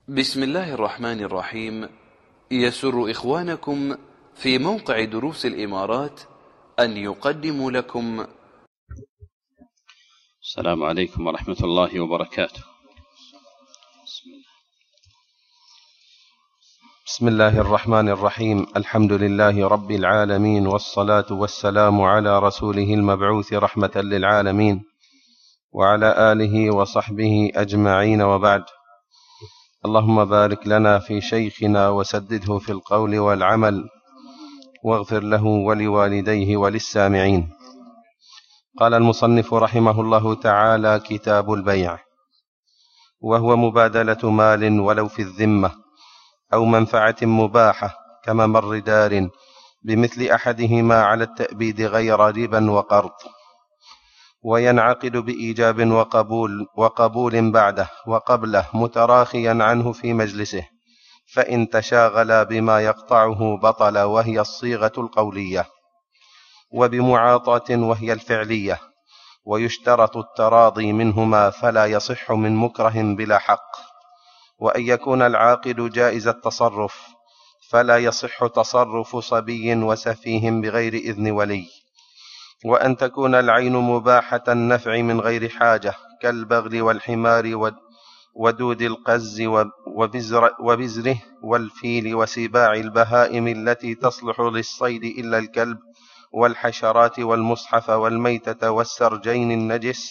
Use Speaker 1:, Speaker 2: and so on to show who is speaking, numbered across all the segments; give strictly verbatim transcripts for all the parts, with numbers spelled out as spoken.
Speaker 1: بسم الله الرحمن الرحيم. يسر إخوانكم في موقع دروس الإمارات أن يقدموا لكم.
Speaker 2: السلام عليكم ورحمة الله وبركاته.
Speaker 3: بسم الله. بسم الله الرحمن الرحيم. الحمد لله رب العالمين، والصلاة والسلام على رسوله المبعوث رحمة للعالمين، وعلى آله وصحبه أجمعين، وبعد. اللهم بارك لنا في شيخنا وسدده في القول والعمل، واغفر له ولوالديه وللسامعين. قال المصنف رحمه الله تعالى: كتاب البيع، وهو مبادلة مال ولو في الذمة أو منفعة مباحة كممر دار بمثل أحدهما على التأبيد غير ربا وقرض، وينعقد بإيجاب وقبول وقبول بعده وقبله متراخيا عنه في مجلسه، فإن تشاغلا بما يقطعه بطل، وهي الصيغة القولية، وبمعاطاة وهي الفعلية، ويشترط التراضي منهما فلا يصح من مكره بلا حق، وأن يكون العاقد جائز التصرف، فلا يصح تصرف صبي وسفيه بغير إذن ولي، وأن تكون العين مباحة النفع من غير حاجة كالبغل والحمار ودود القز وبزره والفيل وسباع البهائم التي تصلح للصيد إلا الكلب والحشرات والمصحف والميتة والسرجين النجس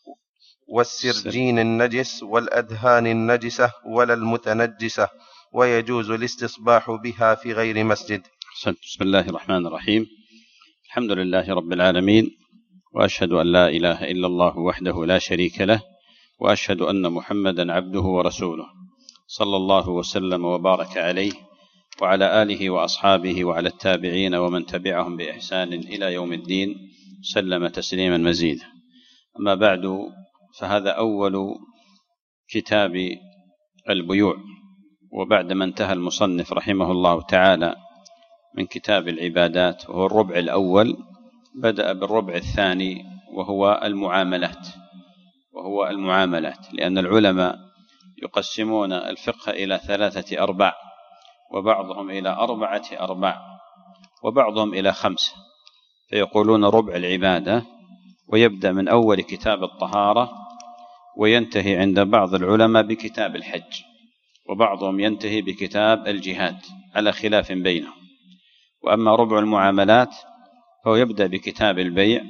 Speaker 3: والسرجين النجس والأدهان النجسة ولا المتنجسة، ويجوز الاستصباح بها في غير مسجد.
Speaker 2: بسم الله الرحمن الرحيم. الحمد لله رب العالمين، وأشهد أن لا إله إلا الله وحده لا شريك له، وأشهد أن محمدا عبده ورسوله، صلى الله وسلم وبارك عليه وعلى آله وأصحابه وعلى التابعين ومن تبعهم بإحسان إلى يوم الدين، سلم تسليما مزيدا. أما بعد، فهذا أول كتاب البيوع، وبعد ما انتهى المصنف رحمه الله تعالى من كتاب العبادات وهو الربع الأول، بدأ بالربع الثاني وهو المعاملات وهو المعاملات لأن العلماء يقسمون الفقه إلى ثلاثة أرباع، وبعضهم إلى أربعة أرباع، وبعضهم إلى خمسة، فيقولون ربع العبادة، ويبدأ من أول كتاب الطهارة وينتهي عند بعض العلماء بكتاب الحج، وبعضهم ينتهي بكتاب الجهاد على خلاف بينهم. وأما ربع المعاملات فهو يبدأ بكتاب البيع،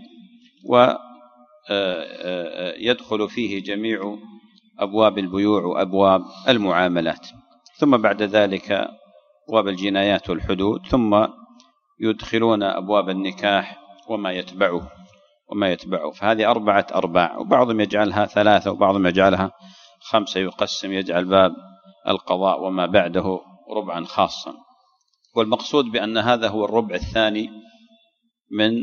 Speaker 2: ويدخل فيه جميع أبواب البيوع وأبواب المعاملات، ثم بعد ذلك أبواب الجنايات والحدود، ثم يدخلون أبواب النكاح وما يتبعه وما يتبعه فهذه أربعة أرباع، وبعضهم يجعلها ثلاثة وبعضهم يجعلها خمسة، يقسم يجعل باب القضاء وما بعده ربعا خاصا. والمقصود بأن هذا هو الربع الثاني من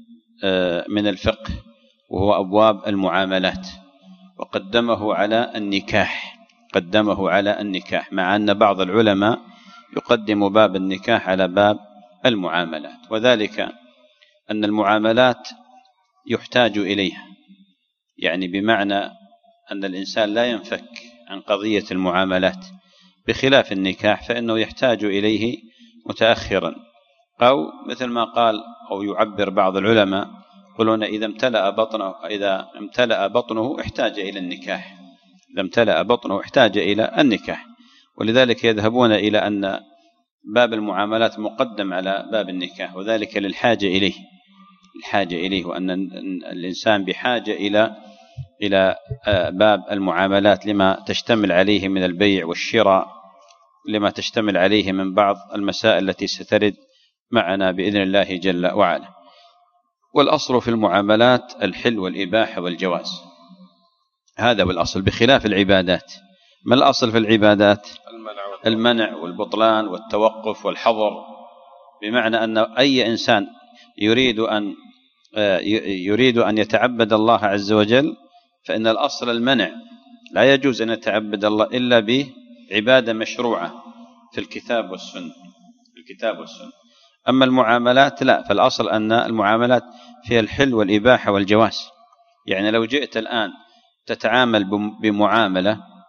Speaker 2: من الفقه، وهو أبواب المعاملات، وقدمه على النكاح قدمه على النكاح مع أن بعض العلماء يقدم باب النكاح على باب المعاملات، وذلك أن المعاملات يحتاج إليها، يعني بمعنى أن الإنسان لا ينفك عن قضية المعاملات، بخلاف النكاح فإنه يحتاج إليه متأخرا، أو مثل ما قال أو يعبر بعض العلماء يقولون إذا امتلأ بطنه إذا امتلأ بطنه احتاج إلى النكاح إذا امتلأ بطنه احتاج إلى النكاح ولذلك يذهبون إلى أن باب المعاملات مقدم على باب النكاح، وذلك للحاجة إليه الحاجة إليه وأن الإنسان بحاجة إلى إلى باب المعاملات لما تشتمل عليه من البيع والشراء، لما تشتمل عليه من بعض المسائل التي سترد معنا بإذن الله جل وعلا. والأصل في المعاملات الحل والإباحة والجواز، هذا هو الأصل، بخلاف العبادات. ما الأصل في العبادات؟ المنع والبطلان والتوقف والحظر، بمعنى أن أي إنسان يريد أن يريد أن يتعبد الله عز وجل فإن الأصل المنع، لا يجوز أن يتعبد الله إلا بعبادة مشروعة في الكتاب والسنة الكتاب والسنة. أما المعاملات لا، فالأصل أن المعاملات فيها الحل والإباحة والجواز. يعني لو جئت الآن تتعامل بمعاملة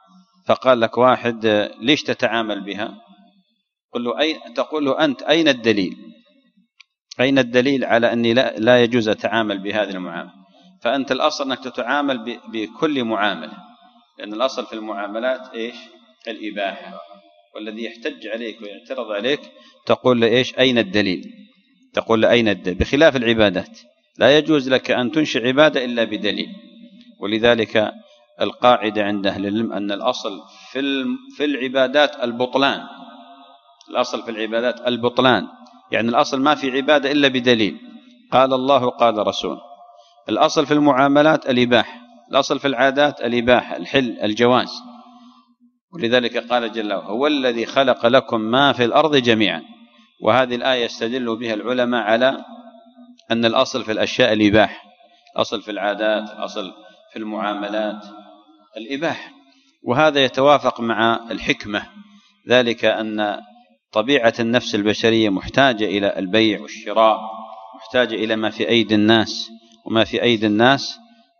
Speaker 2: فقال لك واحد ليش تتعامل بها؟ قل له أين تقول له أنت أين الدليل؟ أين الدليل على أني لا, لا يجوز أتعامل بهذه المعاملة؟ فأنت الأصل أنك تتعامل بكل معاملة، لأن الأصل في المعاملات إيش؟ الإباحة. والذي يحتج عليك ويعترض عليك تقول له إيش؟ أين الدليل؟ تقول له أين الدليل؟ بخلاف العبادات لا يجوز لك أن تنشئ عبادة إلا بدليل. ولذلك القاعدة عند أهل العلم أن الأصل في في العبادات البطلان. الأصل في العبادات البطلان، يعني الأصل ما في عبادة إلا بدليل، قال الله قال رسول. الأصل في المعاملات الإباحة، الأصل في العادات الإباحة، الحل، الجواز. ولذلك قال جل وعلا هو الذي خلق لكم ما في الأرض جميعا. وهذه الآية يستدل بها العلماء على أن الأصل في الأشياء الإباحة، الأصل في العادات، الأصل في المعاملات الإباحة. وهذا يتوافق مع الحكمة، ذلك أن طبيعة النفس البشرية محتاجة إلى البيع والشراء، محتاجة إلى ما في أيدي الناس، وما في أيدي الناس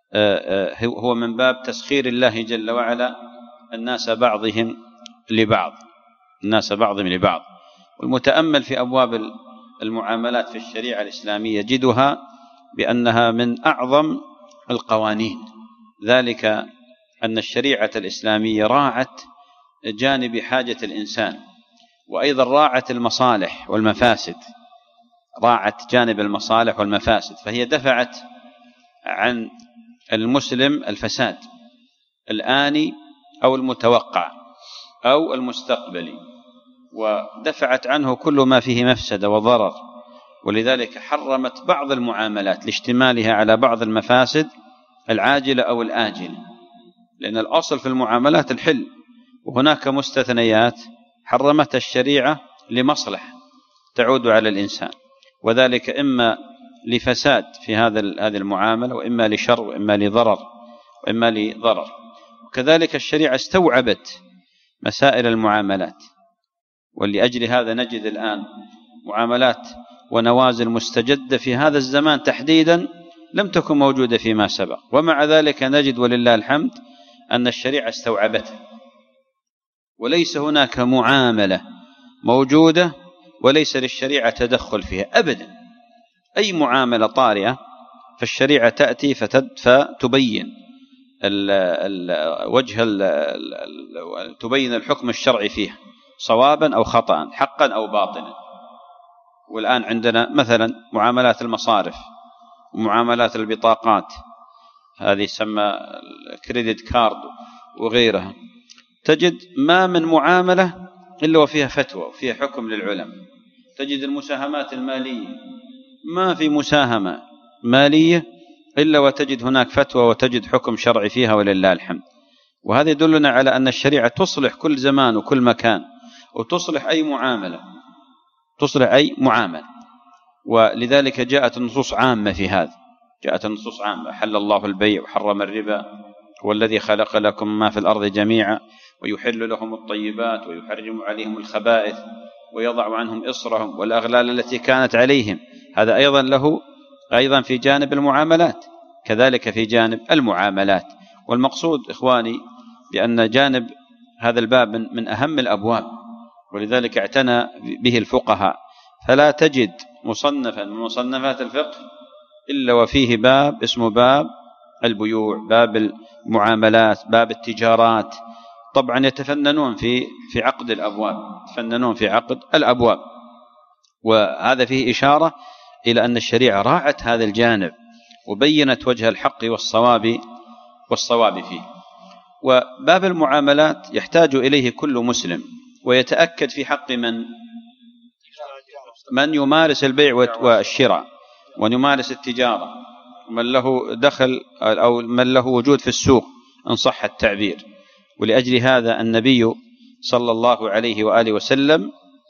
Speaker 2: هو من باب تسخير الله جل وعلا الناس بعضهم لبعض، الناس بعضهم لبعض. والمتأمل في أبواب المعاملات في الشريعة الإسلامية يجدها بأنها من أعظم القوانين، ذلك أن الشريعة الإسلامية راعت جانب حاجة الإنسان، وأيضا راعت المصالح والمفاسد، راعت جانب المصالح والمفاسد. فهي دفعت عن المسلم الفساد الآني أو المتوقع أو المستقبلي، ودفعت عنه كل ما فيه مفسدة وضرر. ولذلك حرمت بعض المعاملات لاشتمالها على بعض المفاسد العاجلة أو الآجلة، لأن الأصل في المعاملات الحل، وهناك مستثنيات حرمت الشريعة لمصلحة تعود على الإنسان، وذلك إما لفساد في هذا هذه المعاملة، وإما لشر، وإما لضرر، وإما لضرر. وكذلك الشريعة استوعبت مسائل المعاملات، ولأجل هذا نجد الآن معاملات ونوازل مستجدة في هذا الزمان تحديدا لم تكن موجودة فيما سبق، ومع ذلك نجد ولله الحمد أن الشريعة استوعبتها، وليس هناك معاملة موجودة وليس للشريعة تدخل فيها أبدا. أي معاملة طارئة فالشريعة تأتي فتبين ال ال وجه ال ال تبين الحكم الشرعي فيها صوابا أو خطأ، حقا أو باطلا. والآن عندنا مثلا معاملات المصارف ومعاملات البطاقات، هذه يسمى كريدت كارد وغيرها، تجد ما من معاملة إلا وفيها فتوى وفيها حكم للعلماء. تجد المساهمات المالية ما في مساهمة مالية إلا وتجد هناك فتوى وتجد حكم شرعي فيها ولله الحمد. وهذا يدلنا على أن الشريعة تصلح كل زمان وكل مكان، وتصلح أي معاملة، تصلح أي معاملة. ولذلك جاءت النصوص عامة في هذا، جاءت النصوص عامة: حل الله البيع وحرم الربا، هو الذي خلق لكم ما في الأرض جميعا ويحل لهم الطيبات ويحرم عليهم الخبائث ويضع عنهم إصرهم والأغلال التي كانت عليهم. هذا أيضا له أيضا في جانب المعاملات، كذلك في جانب المعاملات. والمقصود إخواني بأن جانب هذا الباب من أهم الأبواب، ولذلك اعتنى به الفقهاء. فلا تجد مصنفا من مصنفات الفقه إلا وفيه باب اسمه باب البيوع، باب المعاملات، باب التجارات. طبعا يتفننون في في عقد الأبواب، يتفننون في عقد الأبواب. وهذا فيه إشارة إلى أن الشريعة راعت هذا الجانب وبينت وجه الحق والصواب والصواب فيه. وباب المعاملات يحتاج إليه كل مسلم، ويتأكد في حق من من يمارس البيع والشراء ويمارس التجارة، ومن له دخل أو من له وجود في السوق إن صح التعبير. ولأجل هذا النبي صلى الله عليه وآله وسلم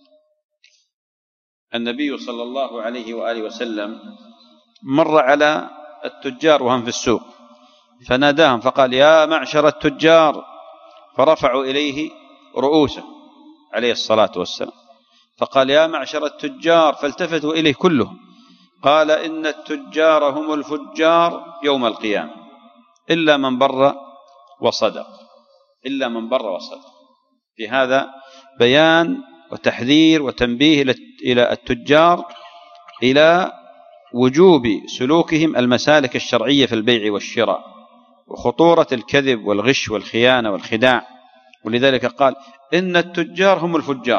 Speaker 2: النبي صلى الله عليه وآله وسلم مر على التجار وهم في السوق فناداهم فقال: يا معشر التجار، فرفعوا إليه رؤوسهم عليه الصلاة والسلام، فقال: يا معشر التجار، فالتفتوا إليه كلهم، قال: إن التجار هم الفجار يوم القيامة إلا من بر وصدق، إلا من بر وصدق. في هذا بيان وتحذير وتنبيه إلى التجار إلى وجوب سلوكهم المسالك الشرعية في البيع والشراء، وخطورة الكذب والغش والخيانة والخداع. ولذلك قال إن التجار هم الفجار،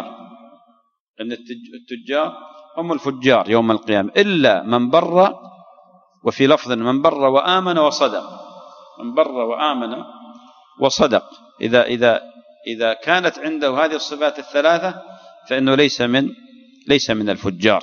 Speaker 2: إن التجار هم الفجار يوم القيامة إلا من بر، وفي لفظ من بر وآمن وصدق، من بر وآمن وصدق. إذا إذا إذا كانت عنده هذه الصفات الثلاثة فإنه ليس من ليس من الفجار.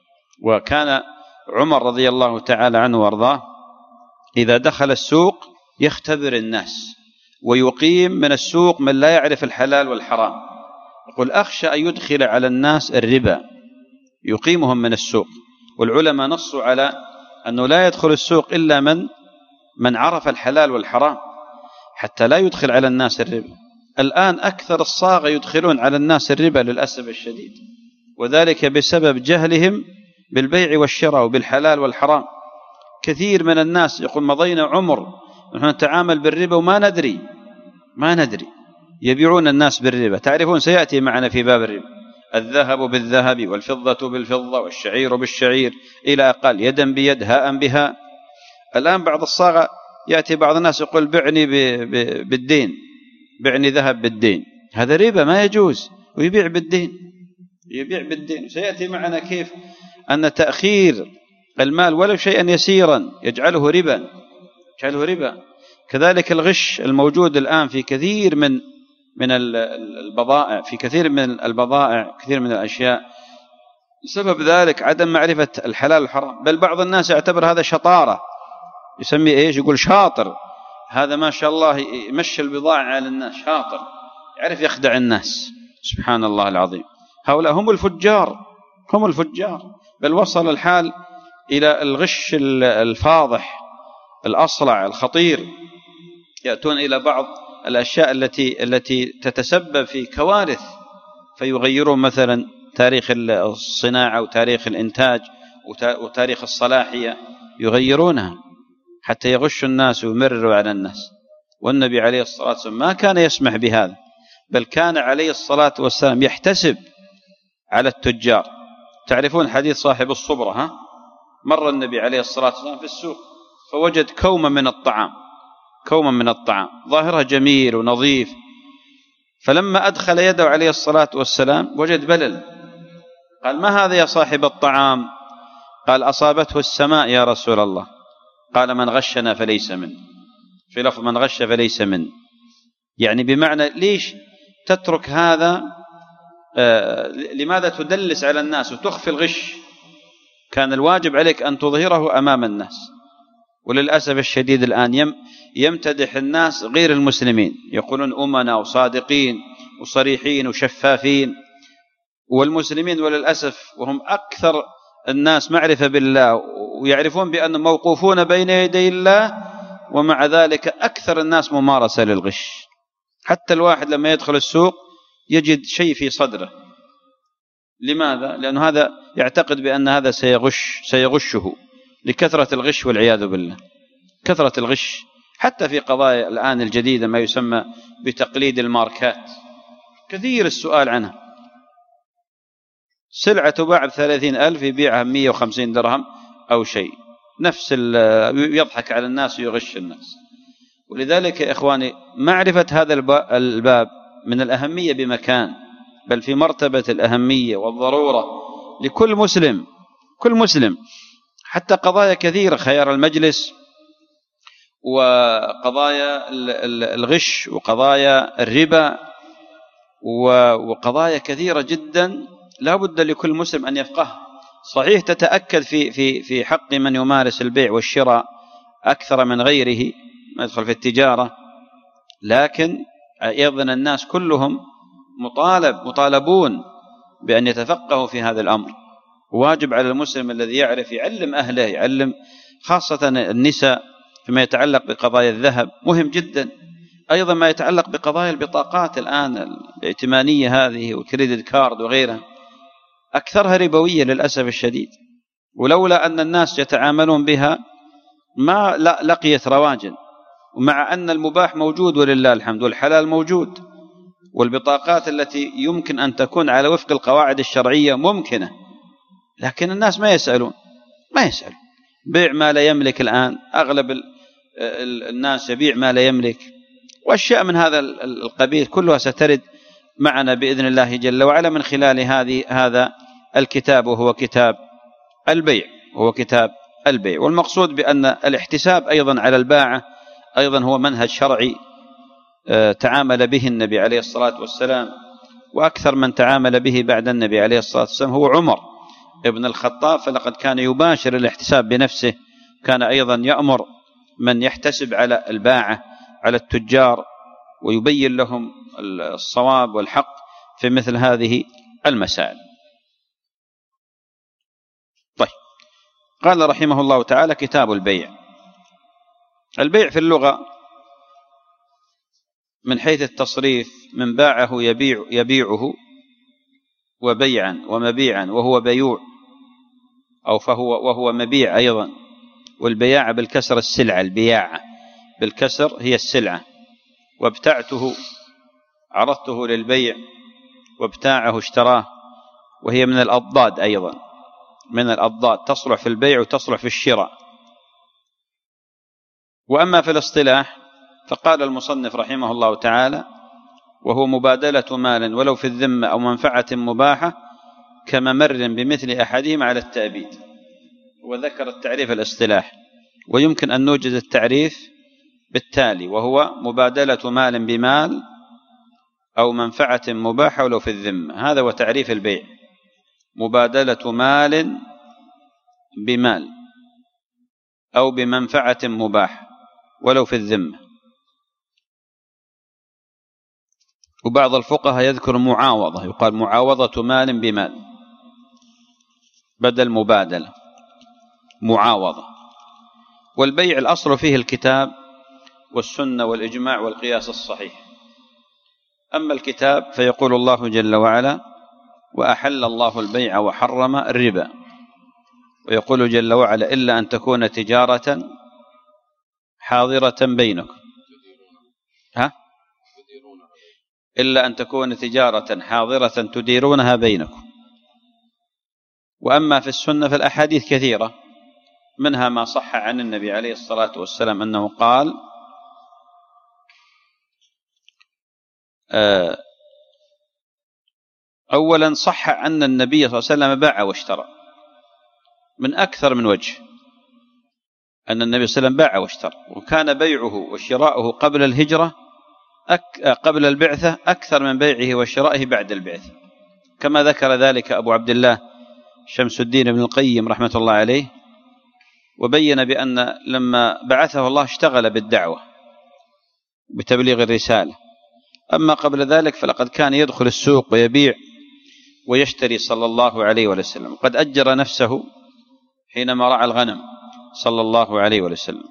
Speaker 2: وكان عمر رضي الله تعالى عنه وارضاه إذا دخل السوق يختبر الناس ويقيم من السوق من لا يعرف الحلال والحرام. يقول أخشى أن يدخل على الناس الربا يقيمهم من السوق. والعلماء نصوا على أنه لا يدخل السوق إلا من من عرف الحلال والحرام حتى لا يدخل على الناس الربا. الآن أكثر الصاغة يدخلون على الناس الربا للأسف الشديد، وذلك بسبب جهلهم بالبيع والشراء وبالحلال والحرام. كثير من الناس يقول مضينا عمر نحن نتعامل بالربا وما ندري ما ندري يبيعون الناس بالربا. تعرفون سيأتي معنا في باب الربا الذهب بالذهب والفضة بالفضة والشعير بالشعير إلى أقل، يدا بيد هاء بها. الآن بعض الصاغة يأتي بعض الناس يقول بعني بالدين، بعني ذهب بالدين، هذا ربا ما يجوز، ويبيع بالدين يبيع بالدين. سيأتي معنا كيف أن تأخير المال ولو شيئا يسيرا يجعله ربا يجعله ربا. كذلك الغش الموجود الآن في كثير من من البضائع، في كثير من البضائع كثير من الأشياء، سبب ذلك عدم معرفة الحلال والحرام. بل بعض الناس يعتبر هذا شطارة، يسمي إيش؟ يقول شاطر، هذا ما شاء الله يمشي البضائع على الناس، شاطر يعرف يخدع الناس. سبحان الله العظيم، هؤلاء هم الفجار هم الفجار. بل وصل الحال إلى الغش الفاضح الأصلع الخطير. يأتون إلى بعض الأشياء التي التي تتسبب في كوارث، فيغيرون مثلا تاريخ الصناعة وتاريخ الإنتاج وتاريخ الصلاحية، يغيرونها حتى يغشوا الناس ويمرروا على الناس. والنبي عليه الصلاة والسلام ما كان يسمح بهذا، بل كان عليه الصلاة والسلام يحتسب على التجار. تعرفون حديث صاحب الصبرة؟ ها؟ مر النبي عليه الصلاة والسلام في السوق فوجد كوما من الطعام كوما من الطعام ظاهرها جميل ونظيف، فلما أدخل يده عليه الصلاة والسلام وجد بلل. قال ما هذا يا صاحب الطعام؟ قال أصابته السماء يا رسول الله. قال من غشنا فليس من، في لفظ من غش فليس من، يعني بمعنى ليش تترك هذا؟ آه لماذا تدلس على الناس وتخفي الغش؟ كان الواجب عليك أن تظهره أمام الناس. وللأسف الشديد الآن يمتدح الناس غير المسلمين، يقولون أمنا وصادقين وصريحين وشفافين، والمسلمين وللأسف وهم أكثر الناس معرفة بالله ويعرفون بأنهم موقوفون بين يدي الله، ومع ذلك أكثر الناس ممارسة للغش. حتى الواحد لما يدخل السوق يجد شيء في صدره. لماذا؟ لأنه هذا يعتقد بأن هذا سيغش سيغشه لكثرة الغش والعياذ بالله. كثرة الغش حتى في قضايا الآن الجديدة ما يسمى بتقليد الماركات، كثير السؤال عنها. سلعة تباع بثلاثين ألف يبيعها مئة وخمسين درهم أو شيء، نفس يضحك على الناس ويغش الناس. ولذلك يا إخواني معرفة هذا الباب من الأهمية بمكان، بل في مرتبة الأهمية والضرورة لكل مسلم كل مسلم. حتى قضايا كثيرة، خيار المجلس وقضايا الغش وقضايا الربا وقضايا كثيرة جدا لا بد لكل مسلم أن يفقه. صحيح تتأكد في في في حق من يمارس البيع والشراء أكثر من غيره ما يدخل في التجارة، لكن أيضا الناس كلهم مطالب مطالبون بأن يتفقهوا في هذا الأمر. واجب على المسلم الذي يعرف يعلم أهله، يعلم خاصة النساء فيما يتعلق بقضايا الذهب، مهم جدا. أيضا ما يتعلق بقضايا البطاقات الآن الائتمانية هذه والكريدت كارد وغيرها، أكثرها ربوية للأسف الشديد، ولولا أن الناس يتعاملون بها ما لقيت رواجا ومع أن المباح موجود ولله الحمد والحلال موجود، والبطاقات التي يمكن أن تكون على وفق القواعد الشرعية ممكنة، لكن الناس ما يسألون ما يسألون. بيع ما لا يملك الآن، أغلب الناس يبيع ما لا يملك، وأشياء من هذا القبيل كلها سترد معنا بإذن الله جل وعلا من خلال هذه هذا الكتاب، وهو كتاب البيع وهو كتاب البيع. والمقصود بأن الاحتساب أيضا على الباعة أيضا هو منهج شرعي تعامل به النبي عليه الصلاة والسلام، وأكثر من تعامل به بعد النبي عليه الصلاة والسلام هو عمر ابن الخطاب، فلقد كان يباشر الاحتساب بنفسه، كان أيضا يأمر من يحتسب على الباعة على التجار ويبين لهم الصواب والحق في مثل هذه المسائل. طيب، قال رحمه الله تعالى: كتاب البيع. البيع في اللغة من حيث التصريف من باعه يبيع يبيعه وبيعا ومبيعا، وهو بيوع أو فهو وهو مبيع أيضا. والبياعة بالكسر السلعة، البياعة بالكسر هي السلعة. وابتعته عرضته للبيع، وابتاعه اشتراه، وهي من الأضداد أيضا، من الأضداد تصلح في البيع وتصلح في الشراء. وأما في الاصطلاح فقال المصنف رحمه الله تعالى: وهو مبادلة مال ولو في الذمة أو منفعة مباحة كممر بمثل أحدهم على التأبيد. وذكر التعريف الاصطلاح، ويمكن أن نوجد التعريف بالتالي، وهو مبادلة مال بمال أو منفعة مباحة ولو في الذمة. هذا هو تعريف البيع، مبادلة مال بمال أو بمنفعة مباحة ولو في الذمة. وبعض الفقهاء يذكر معاوضة، يقال معاوضة مال بمال بدل مبادلة، معاوضة. والبيع الأصل فيه الكتاب والسنة والإجماع والقياس الصحيح. أما الكتاب فيقول الله جل وعلا: وأحل الله البيع وحرم الربا. ويقول جل وعلا: إلا أن تكون تجارة حاضرة بينكم ها إلا أن تكون تجارة حاضرة تديرونها بينكم. وأما في السنة فالأحاديث كثيرة، منها ما صح عن النبي عليه الصلاة والسلام أنه قال: أولا صح أن النبي صلى الله عليه وسلم باع واشترى من أكثر من وجه، أن النبي صلى الله عليه وسلم باع واشترى، وكان بيعه وشراؤه قبل الهجرة أك قبل البعثة أكثر من بيعه وشرائه بعد البعثة، كما ذكر ذلك أبو عبد الله شمس الدين بن القيم رحمة الله عليه، وبين بأن لما بعثه الله اشتغل بالدعوة بتبليغ الرسالة. أما قبل ذلك فلقد كان يدخل السوق ويبيع ويشتري صلى الله عليه وسلم، قد أجر نفسه حينما رعى الغنم صلى الله عليه وسلم.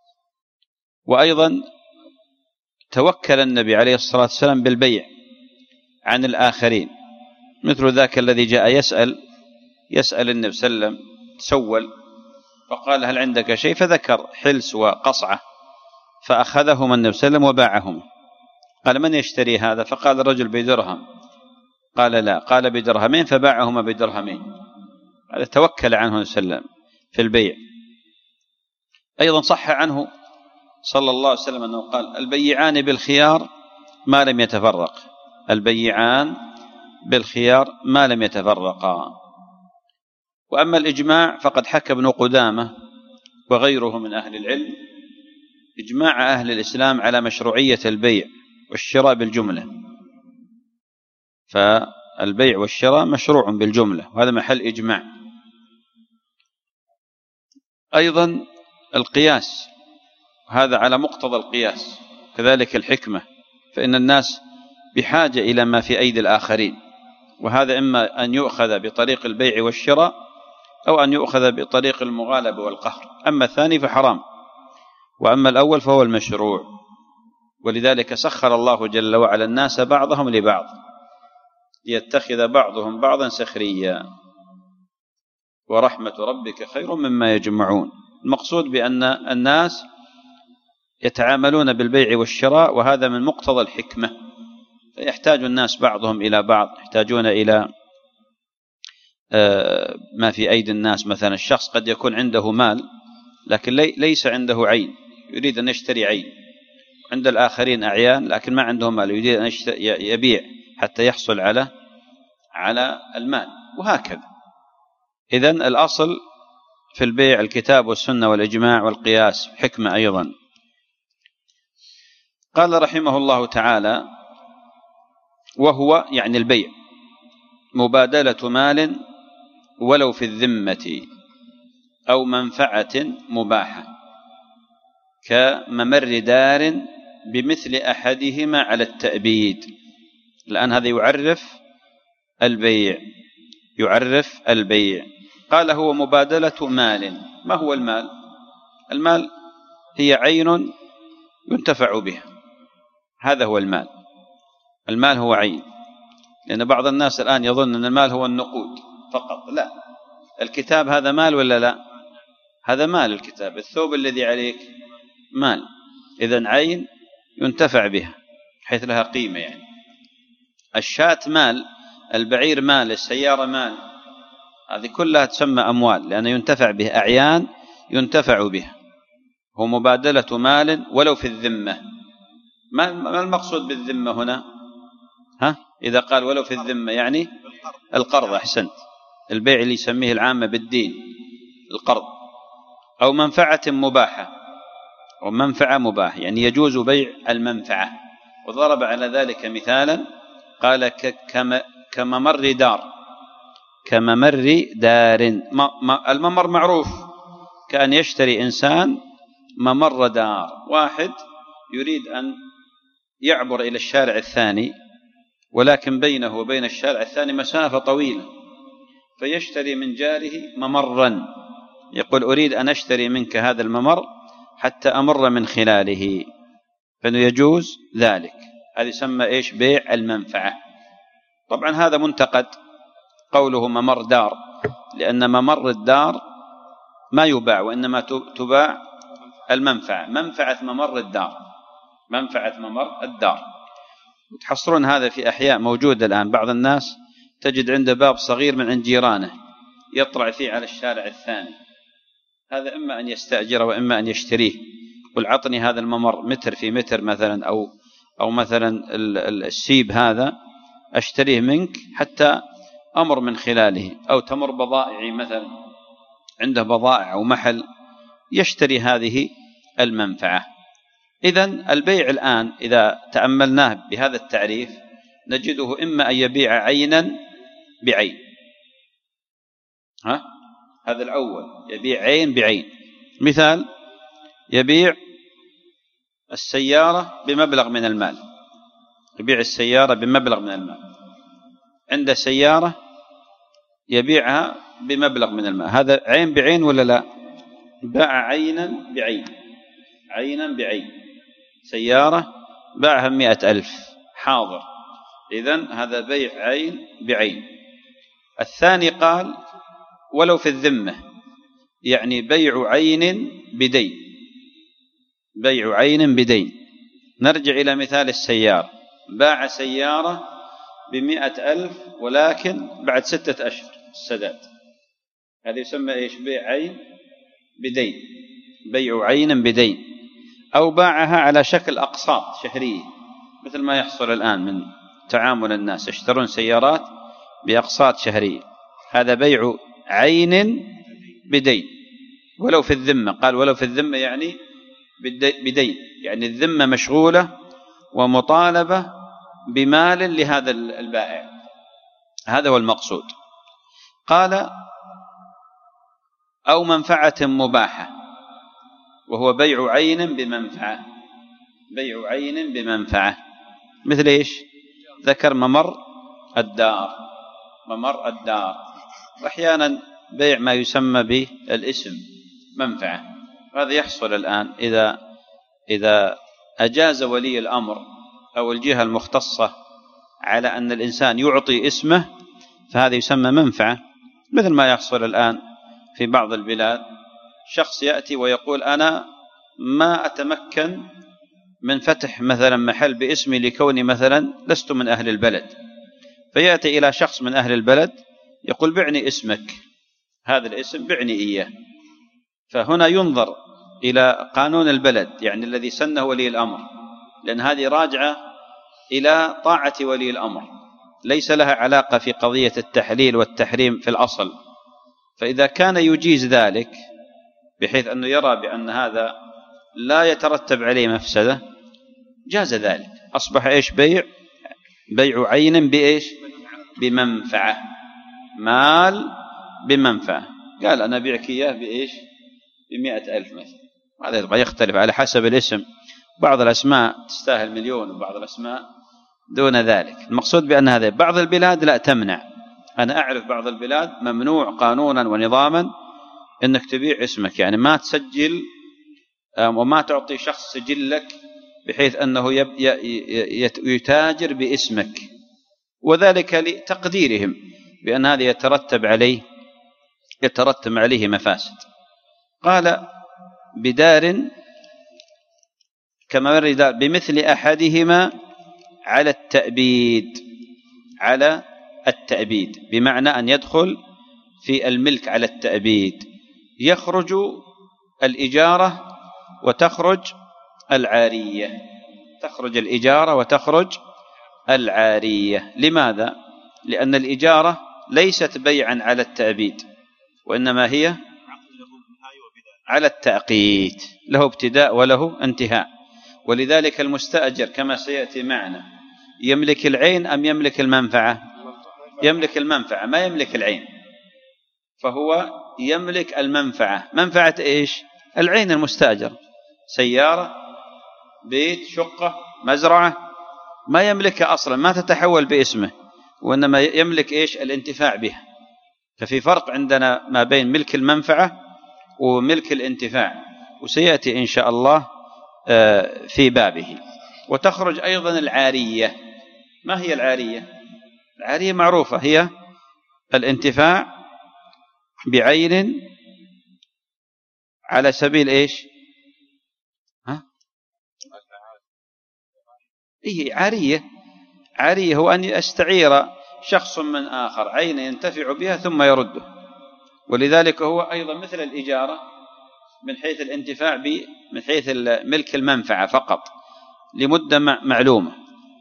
Speaker 2: وأيضا توكل النبي عليه الصلاة والسلام بالبيع عن الآخرين، مثل ذاك الذي جاء يسأل يسأل النبي صلى الله عليه وسلم، تسول فقال: هل عندك شيء؟ فذكر حلس وقصعة، فأخذهما النبي صلى الله عليه وسلم وباعهما. قال: من يشتري هذا؟ فقال الرجل: بدرهم. قال: لا. قال: بدرهمين، فباعهما بدرهمين. هذا توكل عنه النبي صلى الله عليه وسلم في البيع. أيضا صح عنه صلى الله عليه وسلم أنه قال: البيعان بالخيار ما لم يتفرق، البيعان بالخيار ما لم يتفرقا. وأما الإجماع فقد حكى ابن قدامة وغيره من أهل العلم إجماع أهل الإسلام على مشروعية البيع والشراء بالجملة، فالبيع والشراء مشروع بالجملة، وهذا محل إجماع. أيضا القياس، هذا على مقتضى القياس، كذلك الحكمة، فإن الناس بحاجة إلى ما في أيدي الآخرين، وهذا إما أن يؤخذ بطريق البيع والشراء أو أن يؤخذ بطريق المغالبة والقهر. أما الثاني فحرام، وأما الأول فهو المشروع. ولذلك سخر الله جل وعلا الناس بعضهم لبعض ليتخذ بعضهم بعضا سخريا، ورحمة ربك خير مما يجمعون. المقصود بأن الناس يتعاملون بالبيع والشراء، وهذا من مقتضى الحكمة. فيحتاج الناس بعضهم إلى بعض، يحتاجون إلى ما في أيدي الناس. مثلا الشخص قد يكون عنده مال لكن ليس عنده عين، يريد أن يشتري عين، عند الآخرين أعيان لكن ما عندهم مال، يريد أن يبيع حتى يحصل على على المال، وهكذا. إذن الأصل في البيع الكتاب والسنة والإجماع والقياس، حكمة أيضا. قال رحمه الله تعالى: وهو يعني البيع مبادلة مال ولو في الذمة أو منفعة مباحة كممر دار بمثل أحدهما على التأبيد. الآن هذا يعرف البيع، يعرف البيع. قال: هو مبادلة مال. ما هو المال؟ المال هي عين ينتفع بها، هذا هو المال. المال هو عين، لأن بعض الناس الآن يظن أن المال هو النقود فقط. لا، الكتاب هذا مال ولا لا؟ هذا مال الكتاب. الثوب الذي عليك مال، إذن عين ينتفع بها حيث لها قيمة. يعني الشاة مال، البعير مال، السيارة مال، هذه كلها تسمى أموال لأن ينتفع به، أعيان ينتفع بها. هو مبادلة مال ولو في الذمة. ما المقصود بالذمة هنا؟ ها؟ إذا قال ولو في الذمة يعني القرض. أحسنت، البيع اللي يسميه العامة بالدين القرض. أو منفعة مباحة، ومنفعة مباح يعني يجوز بيع المنفعة. وضرب على ذلك مثالا قال كممر دار، كممر دار. الممر معروف، كأن يشتري إنسان ممر دار. واحد يريد أن يعبر إلى الشارع الثاني ولكن بينه وبين الشارع الثاني مسافة طويلة، فيشتري من جاره ممرا، يقول أريد أن أشتري منك هذا الممر حتى أمر من خلاله، فإنه يجوز ذلك. هذا يسمى إيش؟ بيع المنفعة. طبعا هذا منتقد قوله ممر دار، لأن ممر الدار ما يباع، وإنما تباع المنفعة، منفعة ممر الدار، منفعة ممر الدار. وتحصرون هذا في أحياء موجودة الآن. بعض الناس تجد عنده باب صغير من عند جيرانه يطلع فيه على الشارع الثاني، هذا إما أن يستأجره وإما أن يشتريه. قل عطني هذا الممر متر في متر مثلا، أو أو مثلا السيب هذا أشتريه منك حتى أمر من خلاله. أو تمر بضائعي مثلا، عنده بضائع أو محل يشتري هذه المنفعة. إذن البيع الآن إذا تأملناه بهذا التعريف نجده إما أن يبيع عينا بعين، ها؟ هذا الأول، يبيع عين بعين. مثال: يبيع السيارة بمبلغ من المال، يبيع السيارة بمبلغ من المال، عنده سيارة يبيعها بمبلغ من المال، هذا عين بعين ولا لا؟ باع عينا بعين، عينا بعين، سيارة باعها مئة ألف حاضر، إذن هذا بيع عين بعين. الثاني قال ولو في الذمة، يعني بيع عين بدين، بيع عين بدين. نرجع إلى مثال السيارة، باع سيارة بمئة ألف ولكن بعد ستة أشهر السداد، هذا يسمى إيش؟ بيع عين بدين، بيع عين بدين. أو باعها على شكل أقساط شهرية، مثل ما يحصل الآن من تعامل الناس، يشترون سيارات بأقساط شهرية، هذا بيع عين بدين. ولو في الذمة، قال ولو في الذمة يعني بدين، يعني الذمة مشغولة ومطالبة بمال لهذا البائع، هذا هو المقصود. قال أو منفعة مباحة، وهو بيع عين بمنفعة، بيع عين بمنفعة. مثل إيش؟ ذكر ممر الدار، ممر الدار، وأحيانا بيع ما يسمى بالاسم منفعة. هذا يحصل الآن إذا إذا أجاز ولي الأمر أو الجهة المختصة على أن الإنسان يعطي اسمه، فهذا يسمى منفعة. مثل ما يحصل الآن في بعض البلاد، شخص يأتي ويقول أنا ما أتمكن من فتح مثلا محل باسمي لكوني مثلا لست من أهل البلد، فيأتي إلى شخص من أهل البلد يقول بعني اسمك، هذا الاسم بعني إياه. فهنا ينظر إلى قانون البلد، يعني الذي سنه ولي الأمر، لأن هذه راجعة إلى طاعة ولي الأمر، ليس لها علاقة في قضية التحليل والتحريم في الأصل. فإذا كان يجيز ذلك بحيث أنه يرى بأن هذا لا يترتب عليه مفسدة جاز ذلك. أصبح إيش؟ بيع بيع عين بإيش؟ بمنفعة، مال بمنفعة. قال أنا أبيعك إياه بإيش؟ بمئة ألف مثلا. هذا يختلف على حسب الاسم، بعض الأسماء تستاهل مليون وبعض الأسماء دون ذلك. المقصود بأن هذا بعض البلاد لا تمنع. أنا أعرف بعض البلاد ممنوع قانونا ونظاما أنك تبيع اسمك، يعني ما تسجل وما تعطي شخص سجلك بحيث أنه يتاجر باسمك، وذلك لتقديرهم بأن هذا يترتب عليه يترتب عليه مفاسد. قال بدار كما مر دار بمثل أحدهما على التأبيد، على التأبيد بمعنى أن يدخل في الملك على التأبيد. يخرج الإجارة وتخرج العارية، تخرج الإجارة وتخرج العارية. لماذا؟ لأن الإجارة ليست بيعا على التأبيد، وإنما هي على التأقيت، له ابتداء وله انتهاء. ولذلك المستأجر كما سيأتي معنا يملك العين أم يملك المنفعة؟ يملك المنفعة، ما يملك العين، فهو يملك المنفعة. منفعة إيش؟ العين المستأجر، سيارة، بيت، شقة، مزرعة، ما يملكها أصلا، ما تتحول باسمه، وإنما يملك إيش؟ الانتفاع بها. ففي فرق عندنا ما بين ملك المنفعة وملك الانتفاع، وسيأتي إن شاء الله في بابه. وتخرج أيضا العارية. ما هي العارية؟ العارية معروفة، هي الانتفاع بعين على سبيل إيش؟ ها؟ إيه عارية؟ عارية هو أن يستعير شخص من آخر عين ينتفع بها ثم يرده. ولذلك هو أيضا مثل الإجارة من حيث الانتفاع ب من حيث ملك المنفعة فقط لمدة معلومة.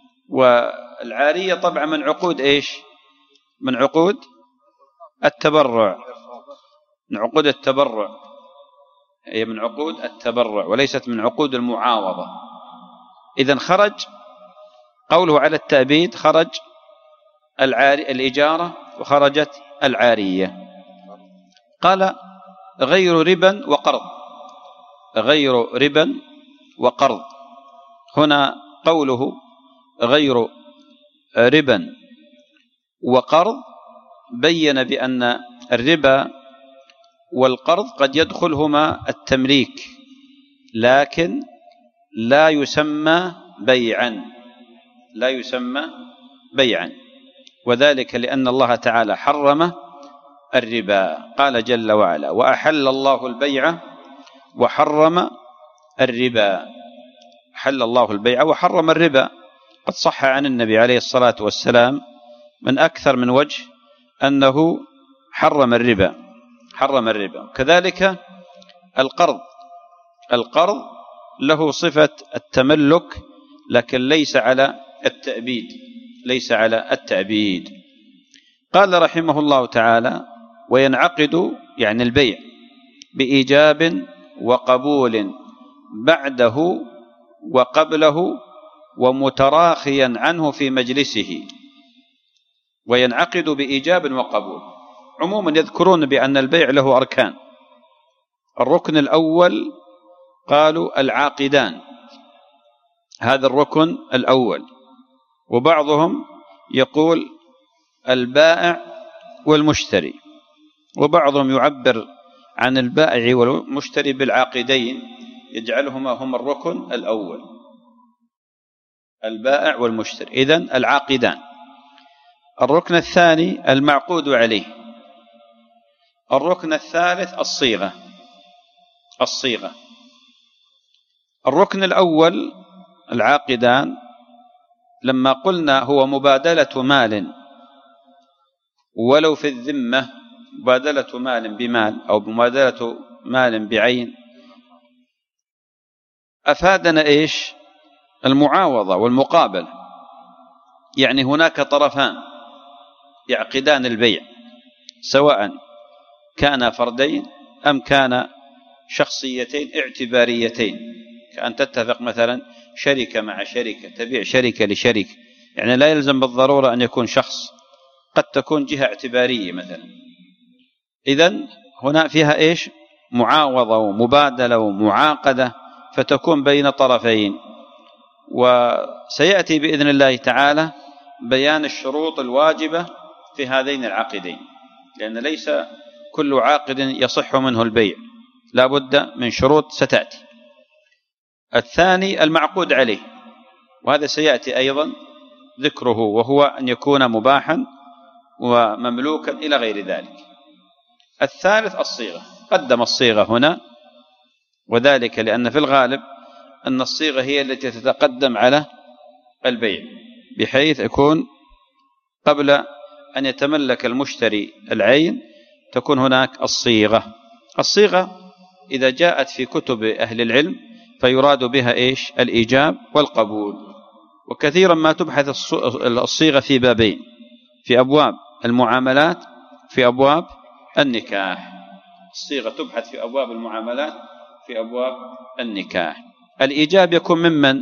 Speaker 2: والعارية طبعا من عقود إيش؟ من عقود التبرع، من عقود التبرع، هي من عقود التبرع وليست من عقود المعاوضة. إذن خرج قوله على التأبيد، خرج العاري الإجارة وخرجت العارية. قال غير ربا وقرض، غير ربا وقرض. هنا قوله غير ربا وقرض بين بأن الربا والقرض قد يدخلهما التمليك، لكن لا يسمى بيعا، لا يسمى بيعا، وذلك لأن الله تعالى حرم الربا. قال جل وعلا وأحل الله البيع وحرم الربا. حل الله البيع وحرم الربا. قد صح عن النبي عليه الصلاة والسلام من أكثر من وجه أنه حرم الربا، حرم الربا. كذلك القرض، القرض له صفة التملك لكن ليس على التأبيد، ليس على التأبيد. قال رحمه الله تعالى وينعقد يعني البيع بإيجاب وقبول بعده وقبله ومتراخيا عنه في مجلسه. وينعقد بإيجاب وقبول. عموما يذكرون بأن البيع له أركان. الركن الأول قالوا العاقدان، هذا الركن الأول. وبعضهم يقول البائع والمشتري، وبعضهم يعبر عن البائع والمشتري بالعاقدين، يجعلهما هم الركن الأول، البائع والمشتري، إذن العاقدان. الركن الثاني المعقود عليه. الركن الثالث الصيغة، الصيغة. الركن الأول العاقدان لما قلنا هو مبادلة مال ولو في الذمة، مبادلة مال بمال أو مبادلة مال بعين، أفادنا إيش؟ المعاوضة والمقابل. يعني هناك طرفان يعقدان البيع سواء كان فردين أم كان شخصيتين اعتباريتين، كأن تتفق مثلا شركة مع شركة، تبيع شركة لشركة، يعني لا يلزم بالضرورة أن يكون شخص، قد تكون جهة اعتبارية مثلا. إذن هنا فيها إيش؟ معاوضة ومبادلة ومعاقدة، فتكون بين طرفين. وسيأتي بإذن الله تعالى بيان الشروط الواجبة في هذين العقدين، لأن ليس كل عاقد يصح منه البيع، لا بد من شروط ستأتي. الثاني المعقود عليه، وهذا سيأتي أيضا ذكره، وهو أن يكون مباحا ومملوكا إلى غير ذلك. الثالث الصيغة، قدم الصيغة هنا، وذلك لأن في الغالب أن الصيغة هي التي تتقدم على البيع، بحيث يكون قبل أن يتملك المشتري العين تكون هناك الصيغة. الصيغة إذا جاءت في كتب أهل العلم فيراد بها إيش؟ الإيجاب والقبول. وكثيرا ما تبحث الصيغة في بابين، في أبواب المعاملات، في أبواب النكاح. الصيغة تبحث في أبواب المعاملات، في أبواب النكاح. الإيجاب يكون ممن؟